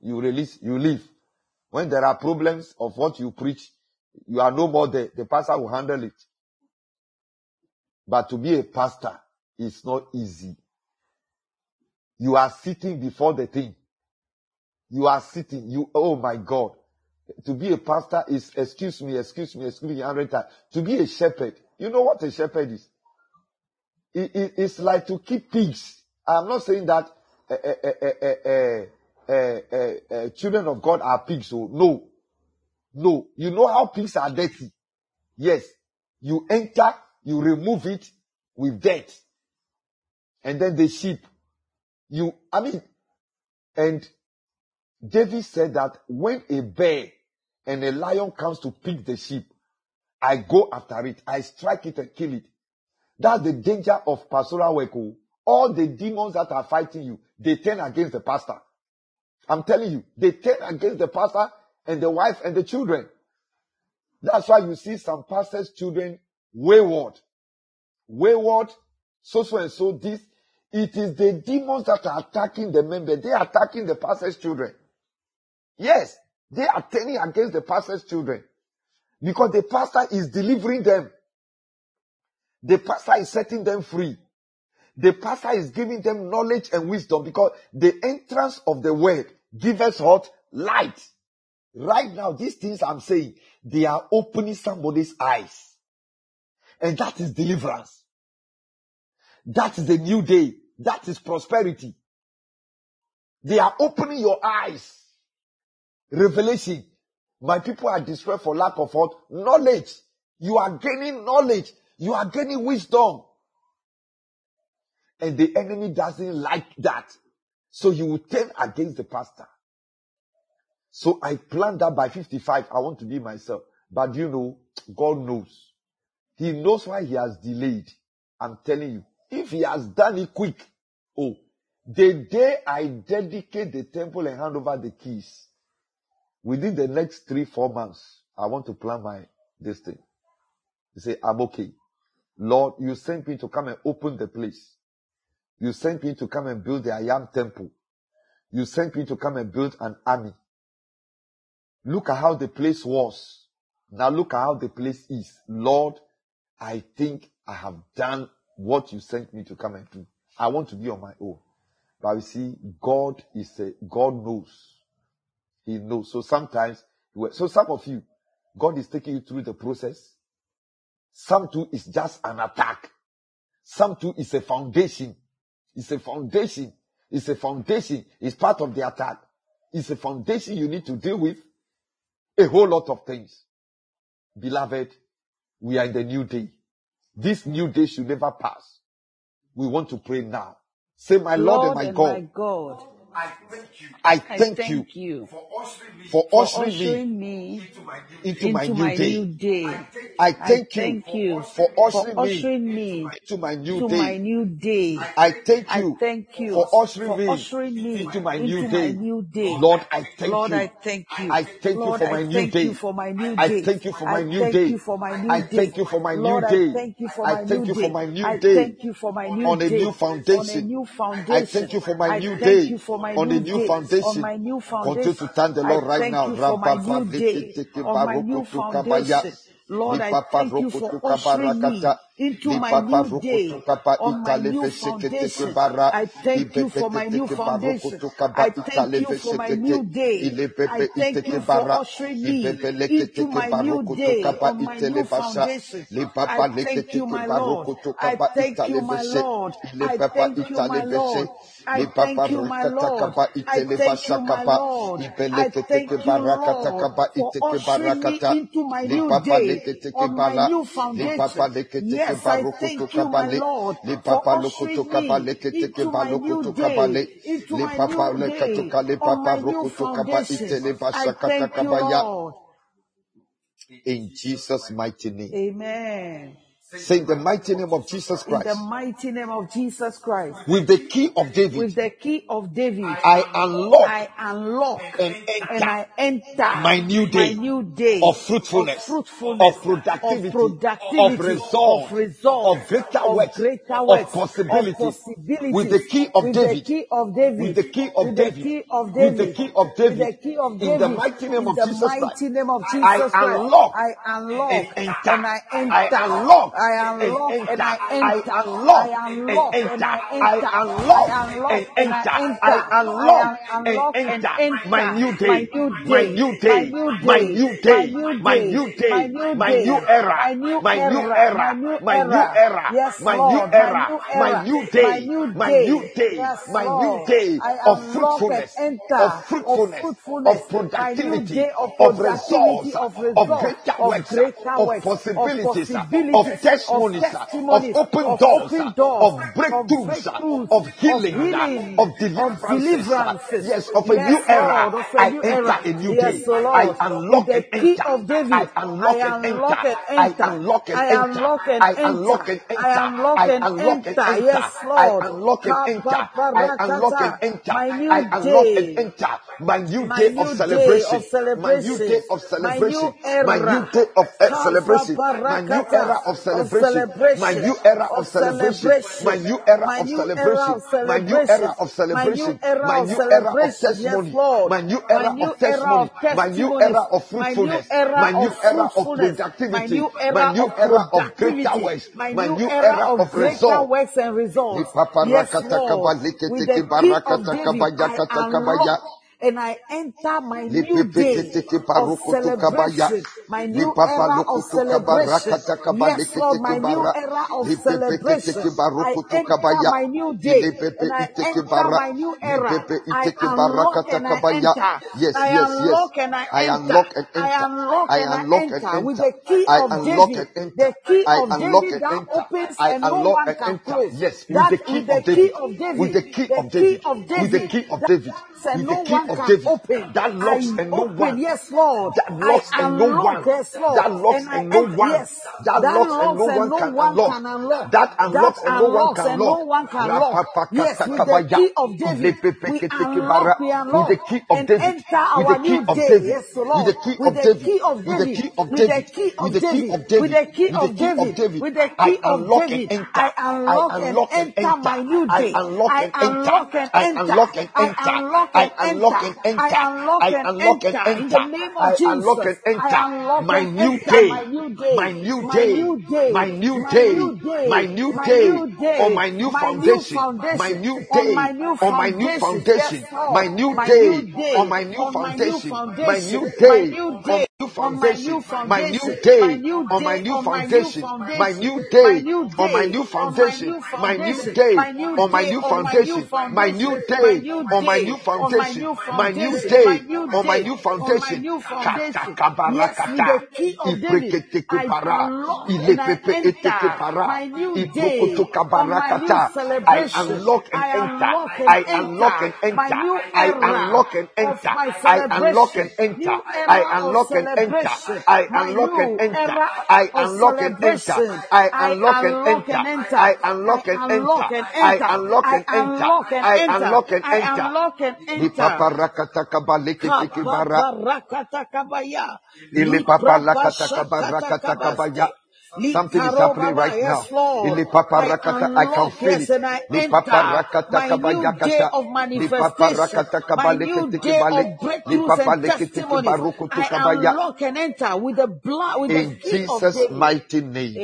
you release, you leave. When there are problems of what you preach, you are no more there. The pastor will handle it. But to be a pastor is not easy. You are sitting before the thing. You are sitting. You, oh my God. To be a pastor is, excuse me, excuse me, excuse me, hundred times. To be a shepherd, you know what a shepherd is? It, it, it's like to keep pigs. I'm not saying that uh, uh, uh, uh, uh, uh, uh, children of God are pigs. So no, no. You know how pigs are dirty. Yes, you enter, you remove it with dirt, and then the sheep. You, I mean, and David said that when a bear and a lion comes to pick the sheep, I go after it, I strike it and kill it. That's the danger of pastoral work. All the demons that are fighting you, they turn against the pastor. I'm telling you, they turn against the pastor and the wife and the children. That's why you see some pastors' children wayward. Wayward, so so and so this. It is the demons that are attacking the member. They are attacking the pastor's children. Yes, they are turning against the pastor's children. Because the pastor is delivering them. The pastor is setting them free. The pastor is giving them knowledge and wisdom, because the entrance of the word gives us what? Light. Right now, these things I'm saying, they are opening somebody's eyes. And that is deliverance. That is the new day. That is prosperity. They are opening your eyes. Revelation. My people are destroyed for lack of what? Knowledge. You are gaining knowledge. You are gaining wisdom. And the enemy doesn't like that. So he will turn against the pastor. So I planned that by fifty-five, I want to be myself. But you know, God knows. He knows why he has delayed. I'm telling you. If he has done it quick, oh, the day I dedicate the temple and hand over the keys, within the next three, four months, I want to plan my, this thing. You say, I'm okay. Lord, you sent me to come and open the place. You sent me to come and build the I Am temple. You sent me to come and build an army. Look at how the place was. Now look at how the place is. Lord, I think I have done what you sent me to come and do. I want to be on my own. But you see, God is a, God knows. He knows. So sometimes, so some of you, God is taking you through the process. Some too is just an attack. Some too is a foundation. It's a foundation. It's a foundation. It's part of the attack. It's a foundation you need to deal with. A whole lot of things. Beloved, we are in the new day. This new day should never pass. We want to pray now. Say, my Lord, Lord and my and God. My God. I thank you. I thank, I thank you, you for ushering me, for ushering for ushering me into my new, into my into new, my day. new day. I thank, I thank you, you for ushering, for ushering me into my new into day. My new day. I thank you, I thank you for ushering, for me, ushering me into my new, into day. My new day. Lord, I thank Lord, you. I thank you. I thank Lord, you for my I new day. For my new I thank you for my new day. I thank you for my new day. I thank you for my new day. I thank you for my new day. I thank you for my new day. On a new foundation. I thank you for my new day. On a new foundation. On my new foundation. Continue to thank the Lord right now. On my new day. On my new foundation. Lord, I thank you for ushering me into my new day. On my new foundation. I thank you for my new foundation. I thank you for my new day. I thank you for ushering me into my new day. On my new foundation. I thank you, my Lord. I thank you, my Lord. I thank you, my Lord. I thank you, my Lord. I thank you, my Lord. I thank you, Lord, for ushering me into my new day, on my new foundation. Yes, I thank you, my Lord, for ushering me into my new day, into my new day, on my new foundation. I thank you, Lord. In Jesus' mighty name. Amen. Say in the mighty name of Jesus In Christ. the mighty name of Jesus Christ. With the key of David. With the key of David. I unlock. I unlock. And enter. And I enter. My new day. My new day. Of fruitfulness. Of fruitfulness. Of productivity. Of productivity. Of resolve. Of resolve. Of greater of works. Greater works. Of possibility. Of possibility. With the key of With David. The key of David. With the key of With David. The key of David. With the key of David. With the key of David. In the mighty name In of the Jesus mighty Christ. name of Jesus I Christ. unlock. I unlock. And enter. And I enter. I unlock. I unlock. And And I enter. enter. I unlock. I unlock. And And enter. I I enter. unlock. I unlock. And And I enter. enter. I unlock. I And unlock and enter. enter. My new day. My new My day. new day. My new day. My new day. My new era. My new My new era. era. My new My new era. era. Yes, My new Lord. era. My My new new era. day. My new My day. new day. Yes, My new Lord. day I of unlock and fruitfulness. enter. Of fruitfulness. Of fruitfulness. Of My new productivity. day of Of productivity. results. Of Of results. greater Of works. greater Of works. possibilities. Of Of possibilities. testimonies. Of Of testimonies. open Of doors. open doors. Of Of breakthroughs. breakthroughs. Of healing. Of healing. Of Of deliverances. deliverances. Yes, of a Yes, new era. Lord. Of a I new enter era. a new Yes, day. so Lord. I With unlock the and key enter. of David. I unlock I and unlock enter. and I enter. unlock and I enter. unlock and I enter. unlock and enter. I unlock I and unlock and enter. enter. Yes, I Lord. unlock and enter. I unlock and Kapaparakata. enter. My I new unlock and day. enter. My new My day of new day celebration. of My new day celebration. of My new celebration. My new era. day of uh, celebration. My new Kapaparakata. era of Of celebration. My celebration. new era Of of celebration. My celebration. new era My of new era celebration. of My new celebration. era of My new celebration. era My of new era of celebration. Yes, testimony. Lord. My new My era new of era testimony. of My new testimonies. era of My new fruitfulness. era My new of era of fruitfulness. My productivity. new My era new of era of greater productivity. works. My My new new era era of of greater resolve. works and results. Yes, Lipaparakataka Lord. With baliketeke the key of barakataka David, I bayakataka baya. unlock and I enter my new day Lipepeketeke of barukutu kabaya. celebration, my new Lipapa era of lukutu celebration. kabarakataka Yes, Lord, my baliketeke new bara. era of celebration. Lipepeketeke I barukutu enter kabaya. my new day Ilepepe and I iteke enter bara. my new era. Lipepe I iteke unlock and barakataka I baya. enter. Yes, I yes, yes. unlock and I I enter. unlock and I enter. unlock I and I unlock and enter with enter. the key I of unlock David. and enter. The key I of unlock David and that enter. opens I and no unlock one and can enter. close. Yes, with That the key with the of key David. of David. With the key The of key David. of With the David. key of That David. and With no the key one of can David. open. That locks I and no open, one. yes, Lord. That I locks and no unlock, one. yes, Lord. That locks And I and no ent- one. yes, That that locks and no locks and one no can one unlock. can unlock. That That unlocks and no one unlocks can and no lock. one can lock. Yes, with the Rapapakatakabaya. key of David, we unlock, we With unlock the key of and David. enter With our the key new of day. David. Yes, With Lord. the key With of the David. key of With the David. key of With the David. key With of the key David. of With David. the key With the of key of David. David. With the I key of unlock and David. enter. I I unlock and unlock and enter enter. my new I day. unlock I and enter. unlock and I enter. unlock and I enter. unlock I and unlock enter. and I enter. unlock I and unlock and enter in enter. the name of I unlock Jesus. and enter. I unlock My and new enter my day. new day. My new My day. new day. My new My day. new day. My new My day. new day. On my new My new foundation. My foundation. new On my day. new On my new foundation. Yes, foundation. Lord. My new My day. new day. On my new On my new foundation. My foundation. new My day. new On day. new On my new foundation. My new foundation. day. My new On my day. new On my new foundation. foundation. My new My day. new On my day. new On my foundation. new My new foundation. day. My new On my day. new On my new foundation. My foundation. new My day. new On my day. new On my foundation. new My new foundation. day. My new On my day. new On my foundation. new foundation. Yes, with Katakabarakata. the key of David, Ipreketeke I para. unlock and I Ilepepe eteke enter para. my new day Ibrokotoka on my new barakata. I celebration. unlock and I enter. unlock and I unlock and enter my enter. new I era unlock and of enter. my I unlock celebration. and enter. New I era of unlock and enter. celebration. I My unlock and new enter. era I of unlock and enter. celebration. I I unlock and unlock enter. and enter. I unlock and I enter. unlock and I enter. unlock I and enter. unlock and I enter. unlock and I enter. unlock and enter. Lipapa rakataka baleketeke bara. Kapaparakataka Ilipapa lakataka barakataka baya. Something is happening right now. Yes, Lord. Ilipapa I rakata, I can unlock, feel yes, it. and I Lipapa enter rakataka my new day bayakata. of Lipapa manifestation, rakataka my new baleketeke day bale. of breakthroughs Lipapa and leketeke testimonies. barukutuka I baya. unlock and enter with the blood, with the In key of Jesus' David. mighty name.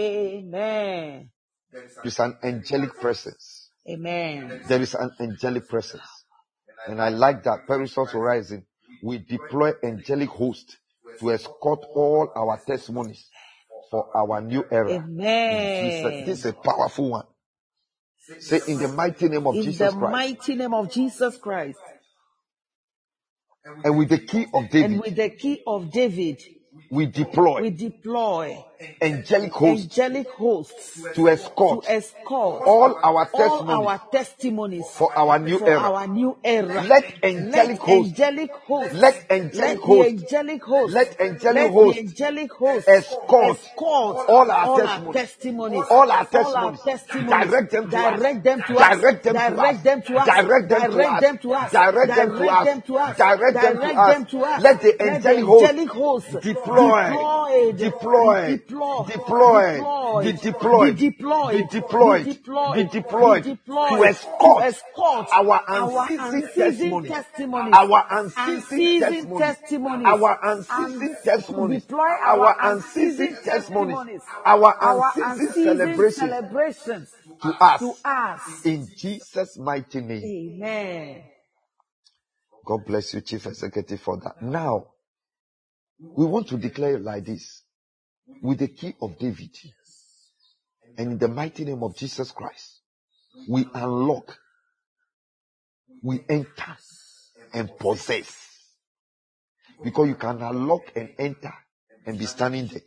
Amen. There is an angelic presence. Amen. There is an angelic presence. And I like that. Perisous Horizon, we deploy angelic hosts to escort all our testimonies for our new era. Amen. Jesus, this is a powerful one. Say, in the mighty name of In Jesus the Christ. mighty name of Jesus Christ. And with the key of David. And with the key of David. we deploy, we deploy angelic hosts, angelic hosts to escort, to escort all our all testimonies our testimonies for our new for era. our new era. Let angelic Let hosts, angelic hosts, let angelic let hosts, the angelic hosts, let angelic let hosts the angelic hosts escort escort all our all testimonies, our testimonies, all our all our testimonies, testimonies, direct them to us, direct them to us, direct them to us, direct them to us, direct them to direct us, them to us, direct them to direct us, them to us, direct them to direct us. them to us. Let the Let the angelic hosts angelic hosts deploy, deployed, deploy, deploy, deploy, be deployed, deployed, be be deployed, deployed, be be deployed, deployed be to deployed to escort escort our our unceasing unceasing testimony, testimonies, our unceasing unceasing testimony, testimonies, our and unceasing testimonies, deploy our our unceasing unceasing testimonies, testimonies, our our unceasing unceasing celebration celebrations to us to us. in Jesus' mighty name. Amen. God bless you, Chief Executive, for that. Now, we want to declare like this: with the key of David and in the mighty name of Jesus Christ, we unlock, we enter and possess. Because you can unlock and enter and be standing there.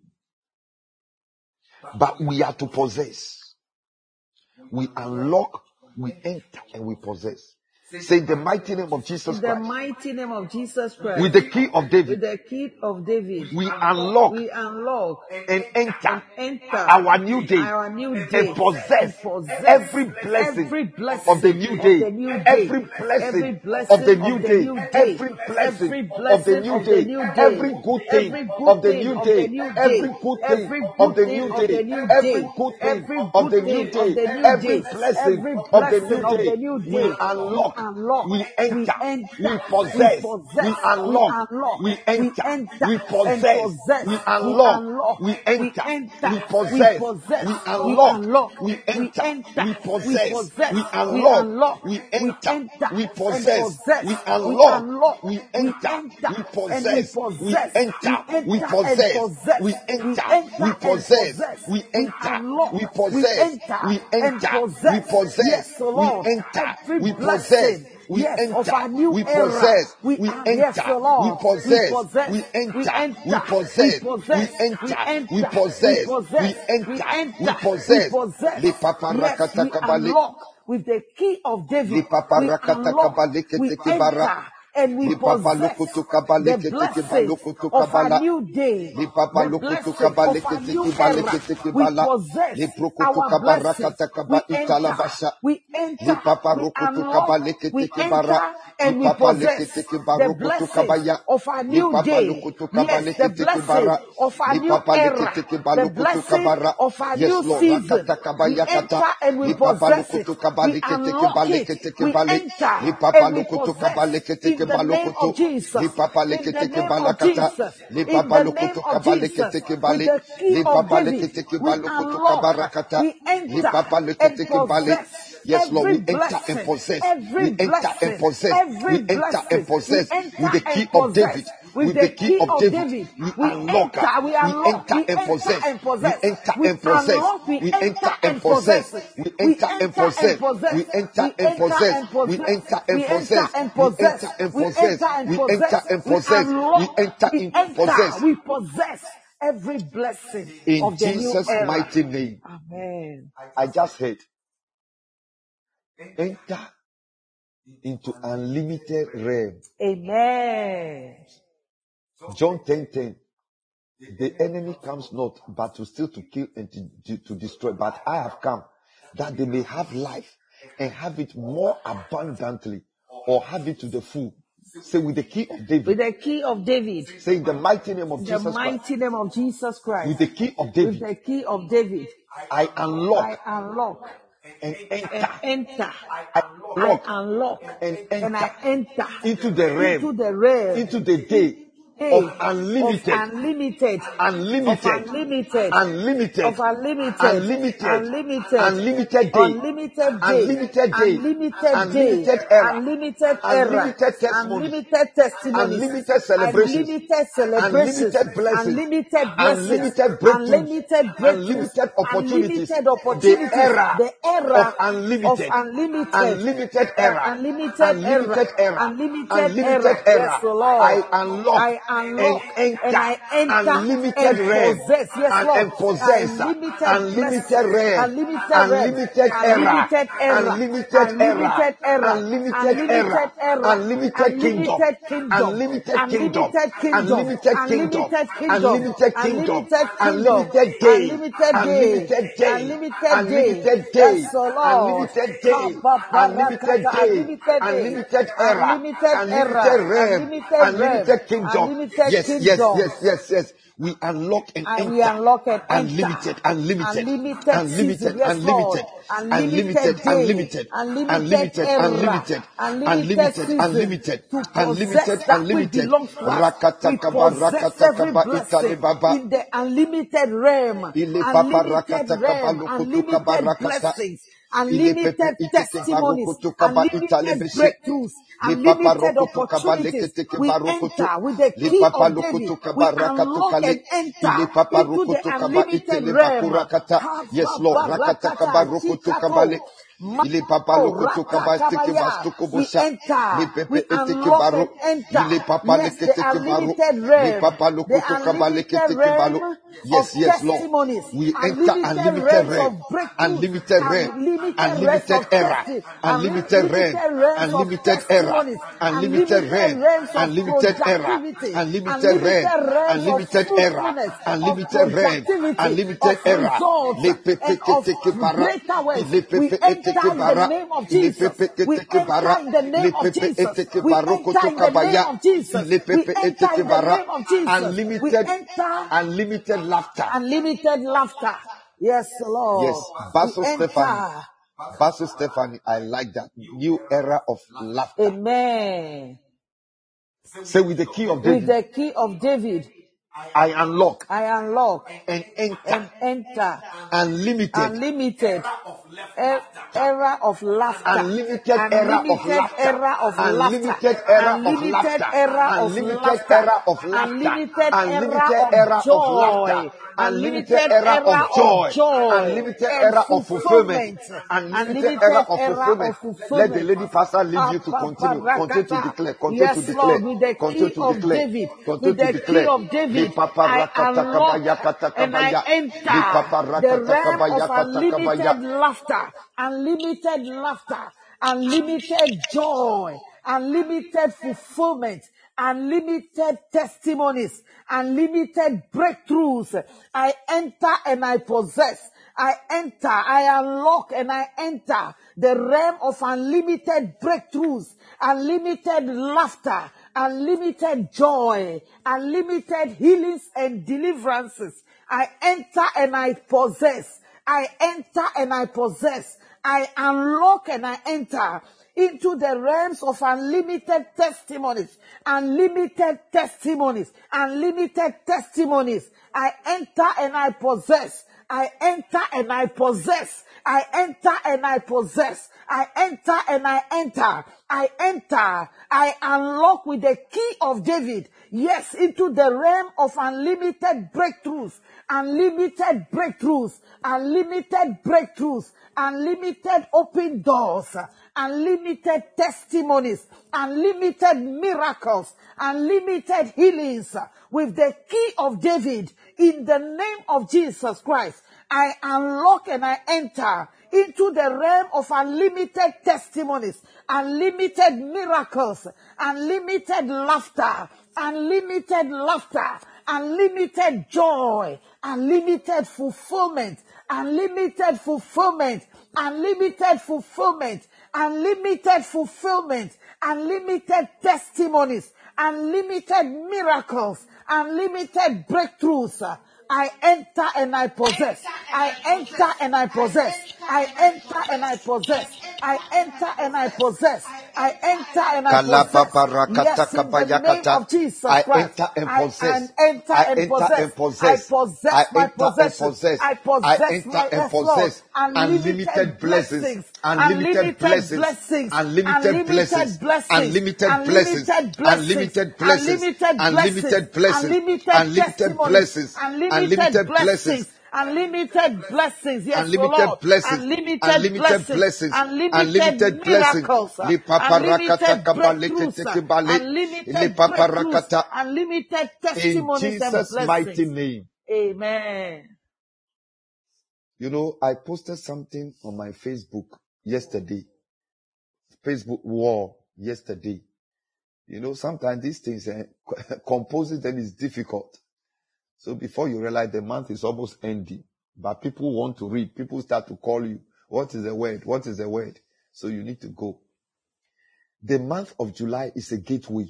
But we are to possess. We unlock, we enter, and we possess. Say the mighty name of Jesus In the Christ. mighty name of Jesus Christ. With the key of David. With the key of David. We unlock. We unlock And enter, and enter our new day, our new day, and possess, and possess every blessing, every blessing of the new day, of the new day, every blessing, every blessing of the new of the day, new day, every blessing, every of the blessing new of day, the new day, every good thing, every good of the thing new of day, the new every day, good thing, every of good the thing new of day, the new every day, good thing, every of the good new thing of day, the new every day, blessing every of the blessing new of the day. new We day. unlock, We unlock, we we enter, enter, we possess, we we possess, unlock, we unlock, we we enter, enter we and possess, possess, we we unlock, unlock, we we enter, enter, we we possess, possess, we we unlock, unlock, we we enter, enter, we we possess, possess, we we unlock, unlock, we we enter, enter we and possess, possess, we we unlock, unlock, we we enter, enter we and we possess, we possess, enter, we we enter and possess, possess, we we enter, enter we and possess, possess, we we enter, unlock, we we possess, enter we and enter, we possess. possess, Yes, we Lord, enter, every we possess, blessing, we yes, of enter, our new we era, possess, we we are, yes, enter, we Lord, we possess, possess, we we enter, we enter, we possess, we possess, we enter, we enter, we possess, we possess, we enter, we enter, we possess. possess. Le Yes, we paparakata unlock with the key of Le David. We paparakata unlock, we kabaleke teke bara. enter, and we Le papa possess lokutu the kabaleke teke blessings balokutu of our kabala. new day, Le papa the lokutu blessing of kabaleke our new teke baleke era. teke We bala. possess Le prokutu our blessings. kabarakata kaba We enter, italabasha. we Le enter, papa we rokutu unlock, kabaleke we teke bara. enter, Le and we papa leke possess teke the barokutu blessings kabaya. of our Le new papa day. lokutu Yes, the kabaleke teke blessing bara. of our Le new papa leke era, teke the balokutu blessing kabara. of our Yes, new Lord. season. Rakata We kabaya kata. enter and we Le papa possess it. lokutu We kabaleke teke unlock it. baleke teke We bale. enter Le papa and we lokutu possess kabaleke teke in the name balokutu. of Jesus. Le papa In leke the teke name of balakata. Jesus. Le In papa the name lokutu of kabaleke Jesus. teke With bale. the key Le of papa leke David, teke we balokutu unlock, kabarakata. we Le enter papa leke and teke bale. possess Yes, Lord, every we enter and blessing, possess. every We enter and blessing, possess. every We enter and blessing. We possess enter with the key and of David. possess with With the the key key of of David, David. we We unlock. enter, we We unlock, enter we and enter possess. and We possess. enter We and possess. unlock, we We enter enter and and possess. possess. We We enter and enter and possess. possess. We enter We and enter possess. and We possess. enter and We enter possess. and We possess. enter and We possess. enter and We enter possess. and We possess. We unlock, enter we and enter, possess. we possess every blessing In of the new Jesus' era. mighty name. Amen. I just heard. Enter into unlimited realm. Amen. John ten ten. The enemy comes not but to steal, to kill, and to, to, to destroy. But I have come that they may have life and have it more abundantly, or have it to the full. Say, with the key of David. With the key of David. Say, in the mighty name of The Jesus Christ. mighty name of Jesus Christ. With the key of With David. the key of David. I unlock. I unlock. And enter. And enter. I unlock. I unlock. And enter. And I enter. Into the realm. Into the realm. Into the day. Hey, of unlimited, of unlimited, unlimited, of unlimited, unlimited, of unlimited, unlimited, unlimited, unlimited day, unlimited day, unlimited day, unlimited day, unlimited era, unlimited era, unlimited testimonies, unlimited testimonies, unlimited celebrations, unlimited celebrations, unlimited blessings, unlimited blessings, unlimited breakthroughs, unlimited breakthroughs, unlimited opportunities, unlimited the opportunities, era the era of unlimited, of unlimited, unlimited era, unlimited era, unlimited era, unlimited unlimited era. era. Yes, Lord. I unlock, I unlock and and I enter enter unlimited and realm possess. Yes, and, Lord. and possess Unlimited unlimited blessings, realm, unlimited realm, unlimited era, unlimited era, unlimited era, unlimited era, unlimited era, unlimited era, unlimited kingdom, unlimited kingdom, unlimited kingdom, unlimited kingdom, unlimited kingdom, unlimited kingdom, unlimited kingdom, unlimited kingdom, unlimited day, unlimited day, unlimited day, unlimited day. unlimited day, Yes, so Lord. unlimited day, unlimited day, Unlimited day, unlimited era, unlimited unlimited era, realm, unlimited realm, unlimited kingdom. unlimited Yes, yes, kingdom. yes, yes, yes. We unlock and And we enter. unlock and enter. Unlimited, unlimited, Unlimited unlimited, season. Yes, Lord. unlimited, Unlimited unlimited, day. unlimited, Unlimited era. unlimited, Unlimited unlimited, season. unlimited, To unlimited, possess that which unlimited. belongs to us. We Rakatakaba, possess every rakatakaba, blessing italibaba. in the unlimited realm. Ile papa Unlimited rakatakaba, realm. lokutukaba, Unlimited rakata. blessings. Ile pepe Unlimited iteke testimonies. barukutukaba, Unlimited italebeshe. breakthroughs. Le papa Unlimited rokutukaba, opportunities. leketeke We barukutu. enter with the Le key papa of David. We lokutukaba, unlock rakatukale. and enter Ile papa into the rokutukaba, unlimited itele realm. bakurakata. Yes, Lord. Rakatakaba, rokutukaba, le. Ile papa lokutukaba, steke We bastukubusha. Le enter, pepe we eteke unlock baru. and Ile enter. papa Yes, the leketeke baru. unlimited Le realm, papa the lokutukaba, unlimited leketeke baru. realm Yes, of yes, Lord. testimonies, We enter unlimited unlimited realms realm, of breakthroughs, unlimited realm, unlimited realms unlimited of era, testimonies, unlimited realm, unlimited realms of unlimited era, testimonies, unlimited unlimited realm, realms of unlimited era, productivity, unlimited realm, unlimited realms of unlimited era, fruitfulness, of unlimited realm, productivity, unlimited of era. results, Le pepe and que of te que bara, greater wealth. le We pepe ete enter que in the bara, name of le Jesus. pepe que We te que bara, enter in the le name of pepe Jesus. ete que We baro enter koto in the name kabaya, of Jesus. le We pepe ete enter que in the bara, name of Jesus. We unlimited, enter unlimited laughter. unlimited laughter. Yes, Lord. Yes, We Basso Stephanie. enter. Basso Stephanie, I like that. New era of laughter. Amen. Say with the key of With David, the key of David, I unlock I unlock and enter and enter unlimited, unlimited e- era of laughter, unlimited era of unlimited laughter, era of laughter, unlimited era of unlimited laughter, era of unlimited laughter, era of laughter, unlimited unlimited era era of of laughter, joy, unlimited unlimited era era of joy, of joy unlimited and era of fulfillment, fulfillment, unlimited era unlimited of era fulfillment. of fulfillment. Let the lady pastor lead you to continue, continue to Apaparakata. declare, continue to Yes, declare, Lord, with the continue key to of declare, David, continue with to the key declare. of Le David, papa I rakata unlock kabaya kata and I kabaya. Le enter papa the rakata realm of kabaya kata unlimited kabaya. laughter, unlimited laughter, unlimited joy, unlimited fulfillment, unlimited testimonies, unlimited breakthroughs. I enter and I possess. I enter, I unlock and I enter the realm of unlimited breakthroughs, unlimited laughter, unlimited joy, unlimited healings and deliverances. I enter and I possess. I enter and I possess. I unlock and I enter into the realms of unlimited testimonies, unlimited testimonies, unlimited testimonies. I enter and I possess. I enter and I possess. I enter and I possess. I enter and I enter. I enter. I unlock with the key of David. Yes, into the realm of unlimited breakthroughs. Unlimited breakthroughs. Unlimited breakthroughs. Unlimited open doors. Unlimited testimonies. Unlimited miracles. Unlimited healings. With the key of David. In the name of Jesus Christ, I unlock and I enter into the realm of unlimited testimonies, unlimited miracles, unlimited laughter, unlimited laughter, unlimited joy, unlimited fulfillment, unlimited fulfillment, unlimited fulfillment, unlimited fulfillment, unlimited testimonies, unlimited miracles, unlimited breakthroughs. I enter and I possess. I enter and I possess. I enter and I possess. I enter and I possess. I enter and I possess. Yes, in the name of Jesus Christ. I enter and possess. I enter I and enter possess. and possess. I possess my possession. I I possess enter my and yes, Lord. possess Unlimited blessings. Unlimited blessings. Unlimited blessings. Unlimited blessings. Unlimited blessings. Unlimited blessings. Unlimited blessings. Unlimited blessings. Unlimited blessings. Unlimited Unlimited testimonies. blessings. Unlimited Unlimited blessings. blessings. Unlimited blessings. Yes, Unlimited Lord. blessings. Unlimited, Unlimited blessings. blessings. Unlimited, Unlimited blessings. miracles. Le paparakata Unlimited kabalete breakthroughs. teke bale. Le Unlimited breakthroughs. paparakata. Unlimited In testimonies and Jesus' mighty blessings. name. Amen. You know, I posted something on my Facebook yesterday. Facebook wall yesterday. You know, sometimes these things, eh, composing them is difficult. So before you realize the month is almost ending, but people want to read. People start to call you. What is the word? What is the word? So you need to go. The month of July is a gateway.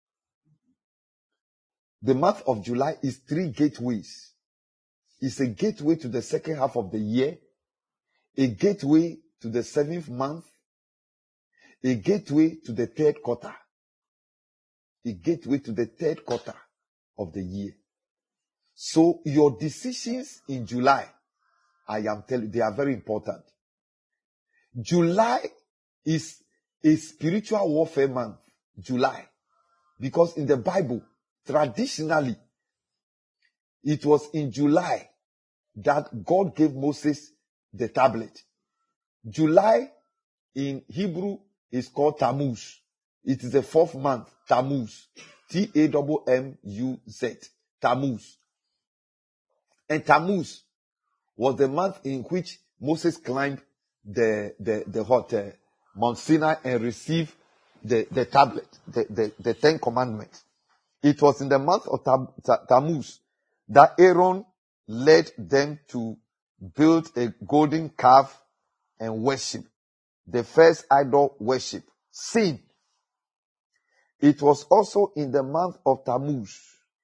The month of July is three gateways. It's a gateway to the second half of the year, a gateway to the seventh month, a gateway to the third quarter, a gateway to the third quarter of the year. So your decisions in July, I am telling you, they are very important. July is a spiritual warfare month, July, because in the Bible, traditionally, it was in July that God gave Moses the tablet. July in Hebrew is called Tammuz. It is the fourth month, Tammuz. T A M M U Z. Tammuz. And Tammuz was the month in which Moses climbed the, the, the hot uh, Mount Sinai and received the, the tablet, the, the, the Ten Commandments. It was in the month of Tam, Tammuz that Aaron led them to build a golden calf and worship. The first idol worship. Sin. It was also in the month of Tammuz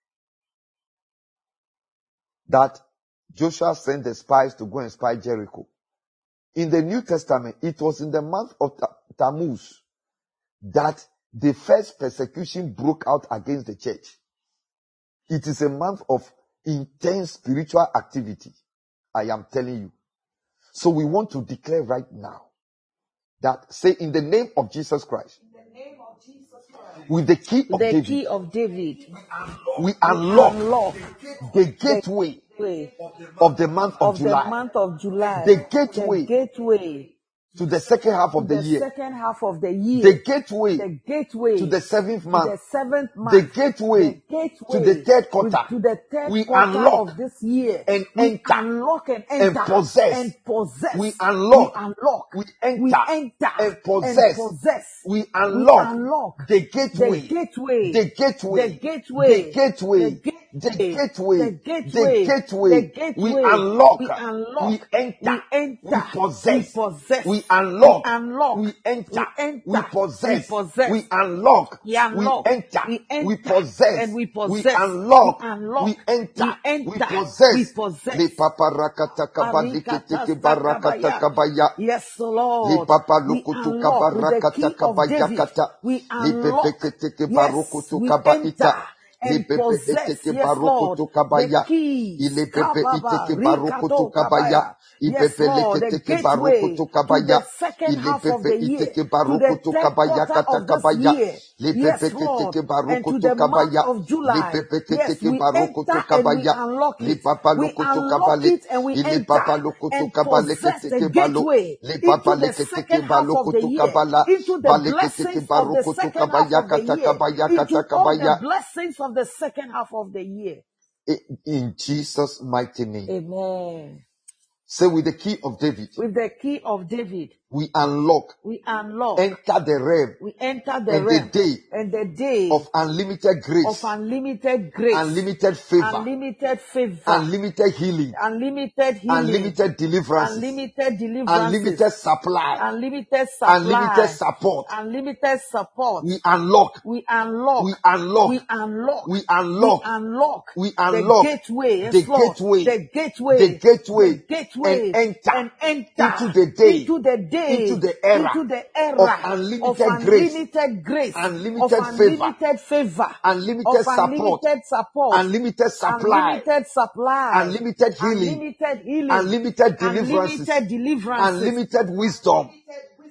that Joshua sent the spies to go and spy Jericho. In the New Testament, it was in the month of Tammuz that the first persecution broke out against the church. It is a month of intense spiritual activity. I am telling you. So we want to declare right now that, say, in the name of Jesus Christ, In the name of Jesus Christ, with the key of the David, key of David, we unlock, unlock the gateway way of the month of, of July, the month of July, the gateway, the gateway to the second half of to the, the year, second half of the year, the gateway, the gateway to the seventh to month, the seventh month, the gateway, the gateway to the third quarter, to the third we quarter unlock of this year, and we enter unlock and and enter possess. and possess. We unlock, we unlock, we enter, we enter and possess. and possess. We We unlock, unlock the gateway, the gateway, the gateway, the gateway, the gateway, the gateway, the gateway, the gateway, the gateway. the gateway. We unlock, we unlock, we enter, we enter, we possess, we possess, we unlock, we unlock, we enter, we enter, we possess, we possess, we unlock, we unlock, we enter, we enter, we possess, and we we possess, unlock, we unlock, we enter, we enter, we possess. we possess. Le paparakata kabadikete barakata kabaya. Yes, Lord. Le papa We lukutu unlock with the kabarakata key of David. kabayakata. We Le unlock. pepekete Yes, barukutu we kabaita. enter Le and pepe possess. eteke Yes, Lord. barukutu The kabaya. keys. Ile pepe Kababa, iteke barukutu Rikato kabaya. Kabaya. I Yes, pepe Lord. The leketeke gateway barukutu to kabaya. the second Ile half of pepe the year, iteke to the barukutu third kabaya quarter kata of this kabaya. year. Le Yes, pepe Lord. keteke And to barukutu the month kabaya. of Le July. pepe Yes, keteke we barukutu enter and we kabaya. unlock Le it. papa We lukutu unlock kabale. it and we Ile papa enter lukutu and kabale possess the keteke balo. gateway Le papa into the leketeke second half of the balukutu year, kabala. into the Vale keteke blessings of the barukutu second half kabaya of the kata year, kabaya kata into all the kabaya. blessings of the second half of the year. In Jesus' mighty name. Amen. Say, with the key of David, With the key of David, we unlock, we unlock, enter the realm, we enter the and realm, the day and the day of unlimited grace, of unlimited grace, unlimited favor, unlimited favor, unlimited healing, unlimited healing, unlimited deliverances, unlimited deliverances, unlimited supply, unlimited supply, unlimited support. unlimited support. We unlock, We unlock, we unlock, we unlock, we unlock, we unlock, we the unlock gateway, yes, the Lord, gateway, the gateway, the gateway, the gateway, and enter and enter into the day, into the day, into the era into the of era unlimited of grace, unlimited grace, of unlimited favor, unlimited favor, unlimited of support, unlimited support, unlimited supply, unlimited supply, unlimited healing, unlimited healing, unlimited deliverances, unlimited deliverances, unlimited wisdom,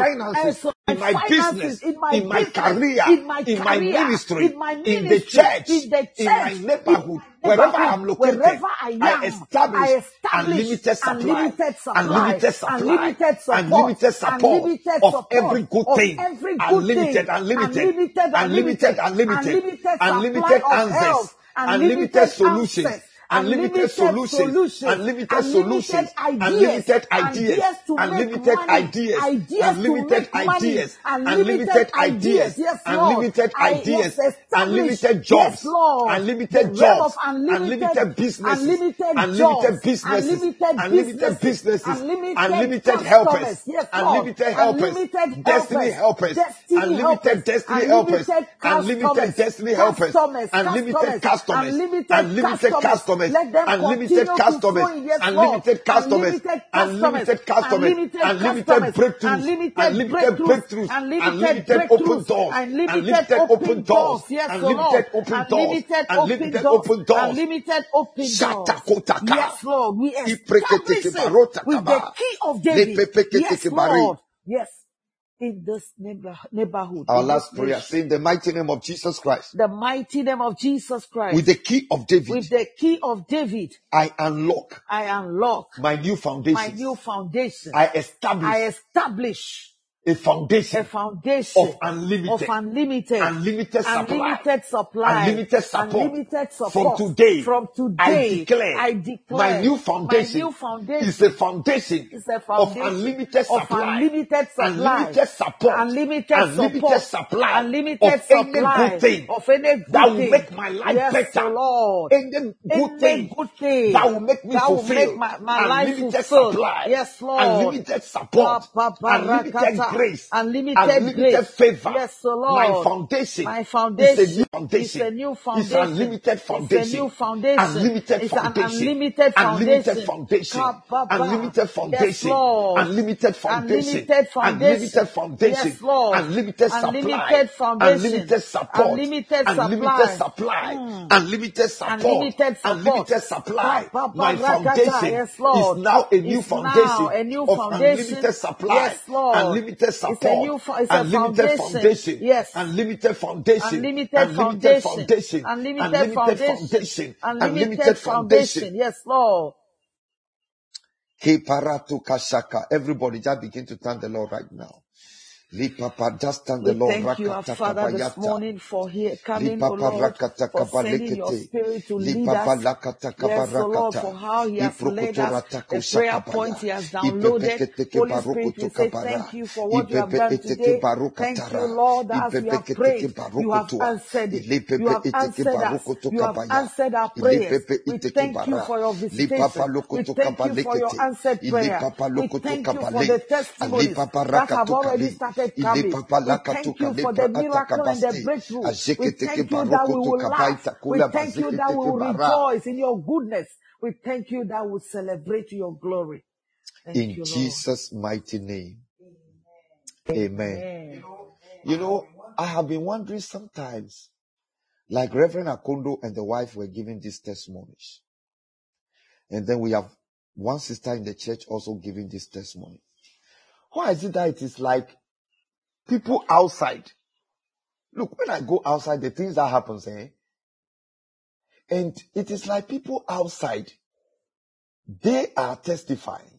finances, in my finances, business, in my in my business, career, in my in my career, ministry, in my in the ministry, church, in the in my church, neighborhood, in my wherever I am neighborhood, located, wherever I I am, establish I establish unlimited supply, unlimited supply, unlimited supply, unlimited support, unlimited support unlimited of support every good of thing, every good unlimited, thing, unlimited, unlimited, unlimited, unlimited, unlimited, unlimited unlimited supply of answers, health, unlimited unlimited solutions, access, unlimited unlimited solutions, solutions, unlimited unlimited solutions, ideas, unlimited ideas, ideas to make unlimited money, ideas, ideas to unlimited make money, ideas, unlimited unlimited ideas. ideas, Yes, Lord. unlimited I ideas, yes, establish. unlimited Yes, jobs, Lord. The unlimited realm of jobs, unlimited, unlimited businesses, unlimited unlimited jobs, businesses, unlimited unlimited businesses, businesses, unlimited unlimited customers. helpers, Yes, Lord. unlimited helpers, Unlimited destiny helpers, helpers, destiny helpers, unlimited destiny helpers, unlimited unlimited customers, destiny helpers, customers, unlimited customers, customers, unlimited unlimited customers. customers, Let them unlimited continue to customers, flow in. Yes, Lord. unlimited customers, Unlimited customers, unlimited customers, unlimited unlimited customers, breakthroughs, unlimited unlimited breakthroughs, breakthroughs, unlimited unlimited open breakthroughs, doors, unlimited unlimited open open doors, doors. Yes, O unlimited Lord. open doors, Unlimited open unlimited doors, open doors. unlimited open doors. Shatakotaka. Yes, Lord. We establish Ipreketeke it barota with the kaba. key of David. Lepepeketeke Yes, bari. Lord. Yes. In this neighbor, neighborhood, Our in last this prayer, nation, say in the mighty name of Jesus Christ, the mighty name of Jesus Christ, with the key of David, with the key of David, I unlock I unlock my new my foundations. new foundation. I establish I establish a a foundation foundation of unlimited, of unlimited, unlimited supply, unlimited supply, unlimited support. unlimited From support. today, From I today, declare I my declare new my foundation new foundation is a foundation is a of foundation unlimited of supply, unlimited supply, unlimited support, unlimited unlimited support, supply unlimited of any supply good thing of any that good will thing. make my life Yes, O better. Lord. Any good Any thing good thing that will make me that will make fulfill my, my life unlimited fulfilled. supply, Yes, Lord. unlimited support, Pa, pa, unlimited parakata. grace, Unlimited unlimited grace. favor. Yes, O My Lord. foundation My is a foundation new is foundation. a new It's foundation. unlimited It's a foundation. new foundation. Unlimited It's an foundation. unlimited Unlimited foundation. foundation. Ka, pa, pa. Unlimited Yes, foundation. Lord. Unlimited foundation. Unlimited foundation. Unlimited foundation. Yes, Lord. Unlimited supply. Unlimited foundation. Unlimited support. Unlimited Unlimited supply. supply. Mm. Unlimited support. Unlimited support. Unlimited supply. Pa, pa, My pa, rakata. foundation Yes, is Lord. now a new It's now foundation a new of foundation. unlimited supply. Yes, Lord. Unlimited It's a support. new fo- it's a Unlimited foundation. foundation. Yes. Unlimited foundation. Unlimited Unlimited foundation. foundation. Unlimited Unlimited foundation. foundation. Unlimited Unlimited foundation. foundation. Yes, Lord. Keparatu kashaka. Everybody just begin to thank the Lord right now. Lipapa, just thank the We Lord. thank you, our Rakata Father, this kabayata. morning for here coming, O Lipapa Lord, rakata for sending your kabalekete. spirit to lead Lipapa us. lakata Yes, O Lord, for kabarakata. how He has led us, Iprokotorata the prayer koshakabaya. point He has downloaded. Ipepekete Holy baruko Spirit, we to say kabara. thank you for what you have Ipepe done eteke today. baruka Thank you, tara. Lord, as we have Ipepekete prayed. You baruko have tua. answered it. You Ilepepe have eteke answered us. baruko to You have kabaya. answered our prayers. Ilepepe We eteke thank you bara. for your Lipapa visitation. loko We to thank you for your kabalekete. answered prayer. Ilipapa We loko to thank you for kabale. the testimonies Alipapa that raka have to already kali. started coming. Ilipapa We laka to thank you kale for the pra miracle and the atakabaste. breakthrough. We Ajekete ke thank you that we baruko to will laugh. kabaita We kula thank you that bazekete we ke will bara. rejoice in your goodness. We thank you that we will celebrate your glory. Thank In you, Lord. Jesus' mighty name. Amen. Amen. You know, I have been wondering sometimes, like Reverend Akondo and the wife were giving these testimonies. And then we have one sister in the church also giving this testimony. Why is it that it is like people outside? Look, when I go outside, the things that happens, eh? And it is like people outside, they are testifying.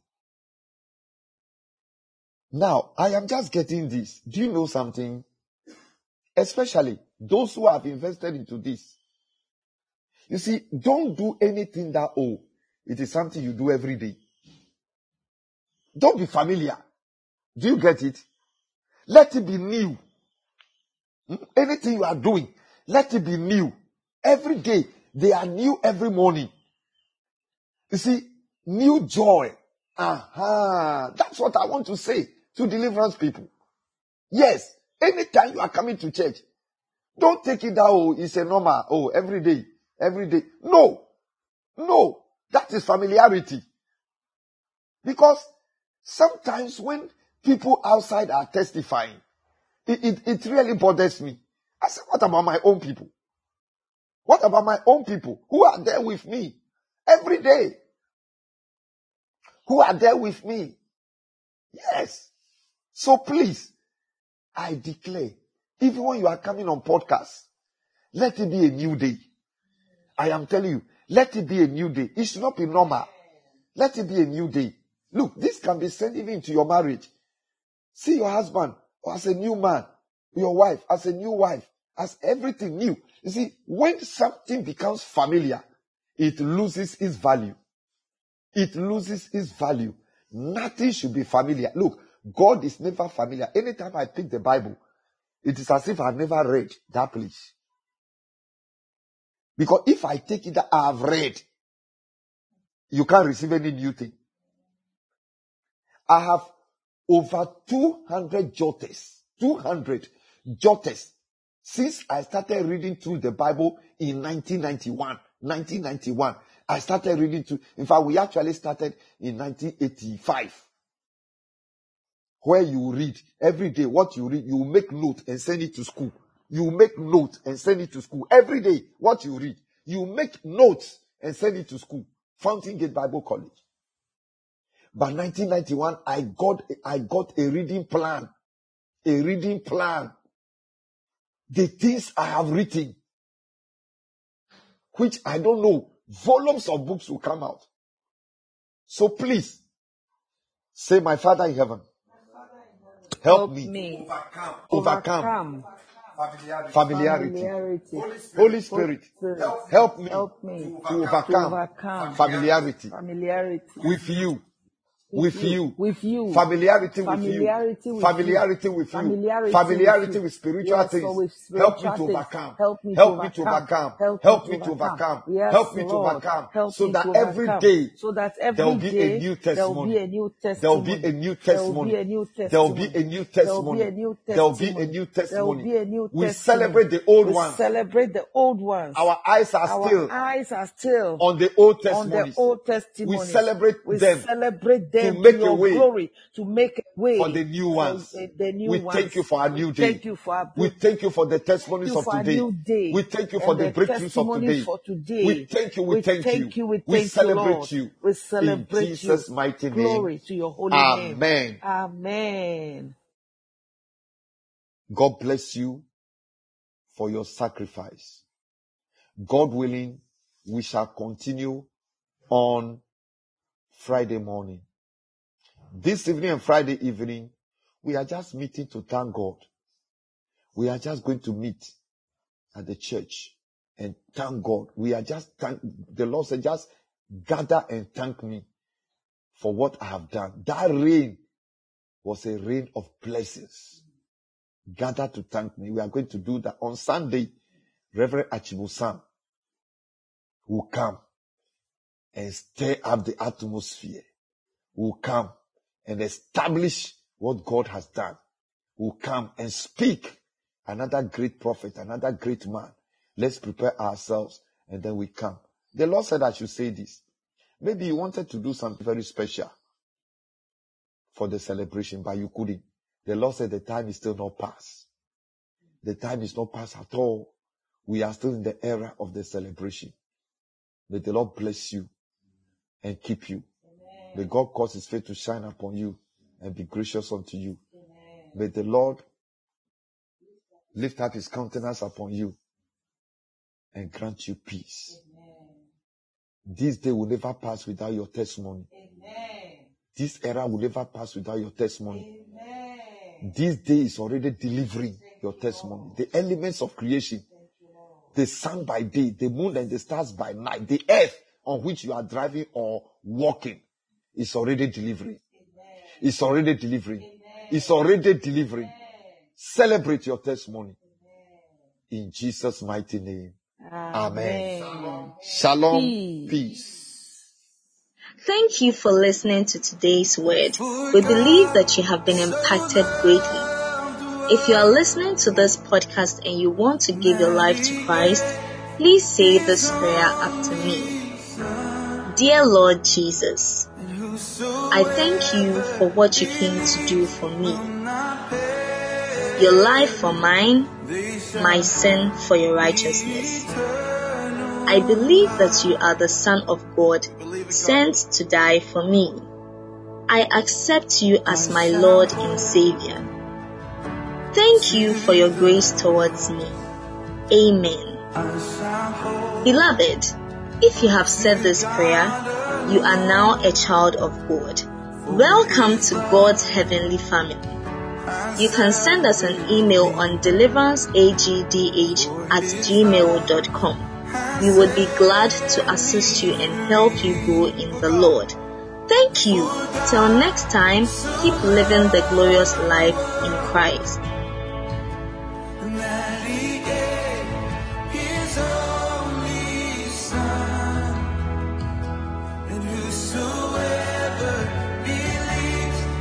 Now, I am just getting this. Do you know something? Especially those who have invested into this. You see, don't do anything that, oh, it is something you do every day. Don't be familiar. Do you get it? Let it be new. Hmm? Anything you are doing, let it be new. Every day, they are new every morning. You see, new joy. Aha. That's what I want to say to deliverance people. Yes, anytime you are coming to church, don't take it that, oh, it's a normal, oh, every day, every day. No, no, that is familiarity. Because sometimes when people outside are testifying, it, it, it really bothers me. I say, what about my own people? What about my own people who are there with me every day? Who are there with me? Yes. So please, I declare, even when you are coming on podcast, let it be a new day. I am telling you, let it be a new day. It should not be normal. Let it be a new day. Look, this can be sent even into your marriage. See your husband as a new man, your wife as a new wife, as everything new. You see, when something becomes familiar, it loses its value. It loses its value. Nothing should be familiar. Look, God is never familiar. Anytime I pick the Bible, it is as if I've never read that place. Because if I take it that I have read, you can't receive any new thing. I have over two hundred jotters, two hundred jotters, since I started reading through the Bible in nineteen ninety-one. nineteen ninety-one. I started reading through. In fact, we actually started in nineteen eighty-five. Where you read every day, what you read, you make note and send it to school. You make note and send it to school. Every day, what you read, you make notes and send it to school. Fountain Gate Bible College. By nineteen ninety-one, I got, I got a reading plan. A reading plan. The things I have written, which I don't know, volumes of books will come out. So please, say, my Father in heaven, help, help me, me overcome, overcome, overcome familiarity. familiarity. Holy Spirit, Holy Spirit help, help me, help me to overcome, to overcome familiarity, familiarity with you. With, with you. you, with you, familiarity, familiarity with you, familiarity with you, familiarity, familiarity with spiritual yes, things. With spiritual help me to overcome. Help me, help to, me to overcome. Help, help me to overcome. Yes, help me to overcome. Help so that every day, so that every there will be a new testimony. There will be a new testimony. There will be a new testimony. There will be a new testimony. We celebrate the old ones. Celebrate the old ones. Our eyes are still. Our eyes are still on the old testimonies. On the old testimonies. We celebrate them. Celebrate them. To make a way, glory, to make a way for the new ones. The, the new we ones. Thank you for our new day. Thank you for our we thank you for the testimonies of today. We thank you for the, the breakthroughs of today. today. We thank you. We, we thank, thank you. you. We, thank we celebrate you. We celebrate in Jesus' you. Mighty name. Glory to your holy Amen. name. Amen. God bless you for your sacrifice. God willing, we shall continue on Friday morning. This evening and Friday evening, we are just meeting to thank God. We are just going to meet at the church and thank God. We are just thank, the Lord said, just gather and thank me for what I have done. That rain was a rain of blessings. Gather to thank me. We are going to do that on Sunday. Reverend Achibusan will come and stir up the atmosphere. Will come and establish what God has done. Will come and speak. Another great prophet, another great man. Let's prepare ourselves and then we come. The Lord said I should say this. Maybe you wanted to do something very special for the celebration, but you couldn't. The Lord said the time is still not past. The time is not past at all. We are still in the era of the celebration. May the Lord bless you and keep you. May God cause his face to shine upon you and be gracious unto you. Amen. May the Lord lift up his countenance upon you and grant you peace. Amen. This day will never pass without your testimony. Amen. This era will never pass without your testimony. Amen. This day is already delivering your testimony. The elements of creation, the sun by day, the moon and the stars by night, the earth on which you are driving or walking, it's already delivering. Amen. It's already delivering. Amen. It's already delivering. Amen. Celebrate your testimony. Amen. In Jesus' mighty name. Amen. Amen. Shalom. Shalom. Peace. Peace. Thank you for listening to today's word. We believe that you have been impacted greatly. If you are listening to this podcast and you want to give your life to Christ, please say this prayer after me. Dear Lord Jesus, I thank you for what you came to do for me. Your life for mine, my sin for your righteousness. I believe that you are the Son of God, sent to die for me. I accept you as my Lord and Savior. Thank you for your grace towards me. Amen. Beloved, if you have said this prayer, you are now a child of God. Welcome to God's heavenly family. You can send us an email on deliveranceagdh at gmail dot com. We would be glad to assist you and help you grow in the Lord. Thank you. Till next time, keep living the glorious life in Christ.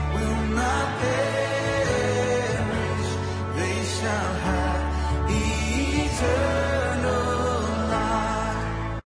He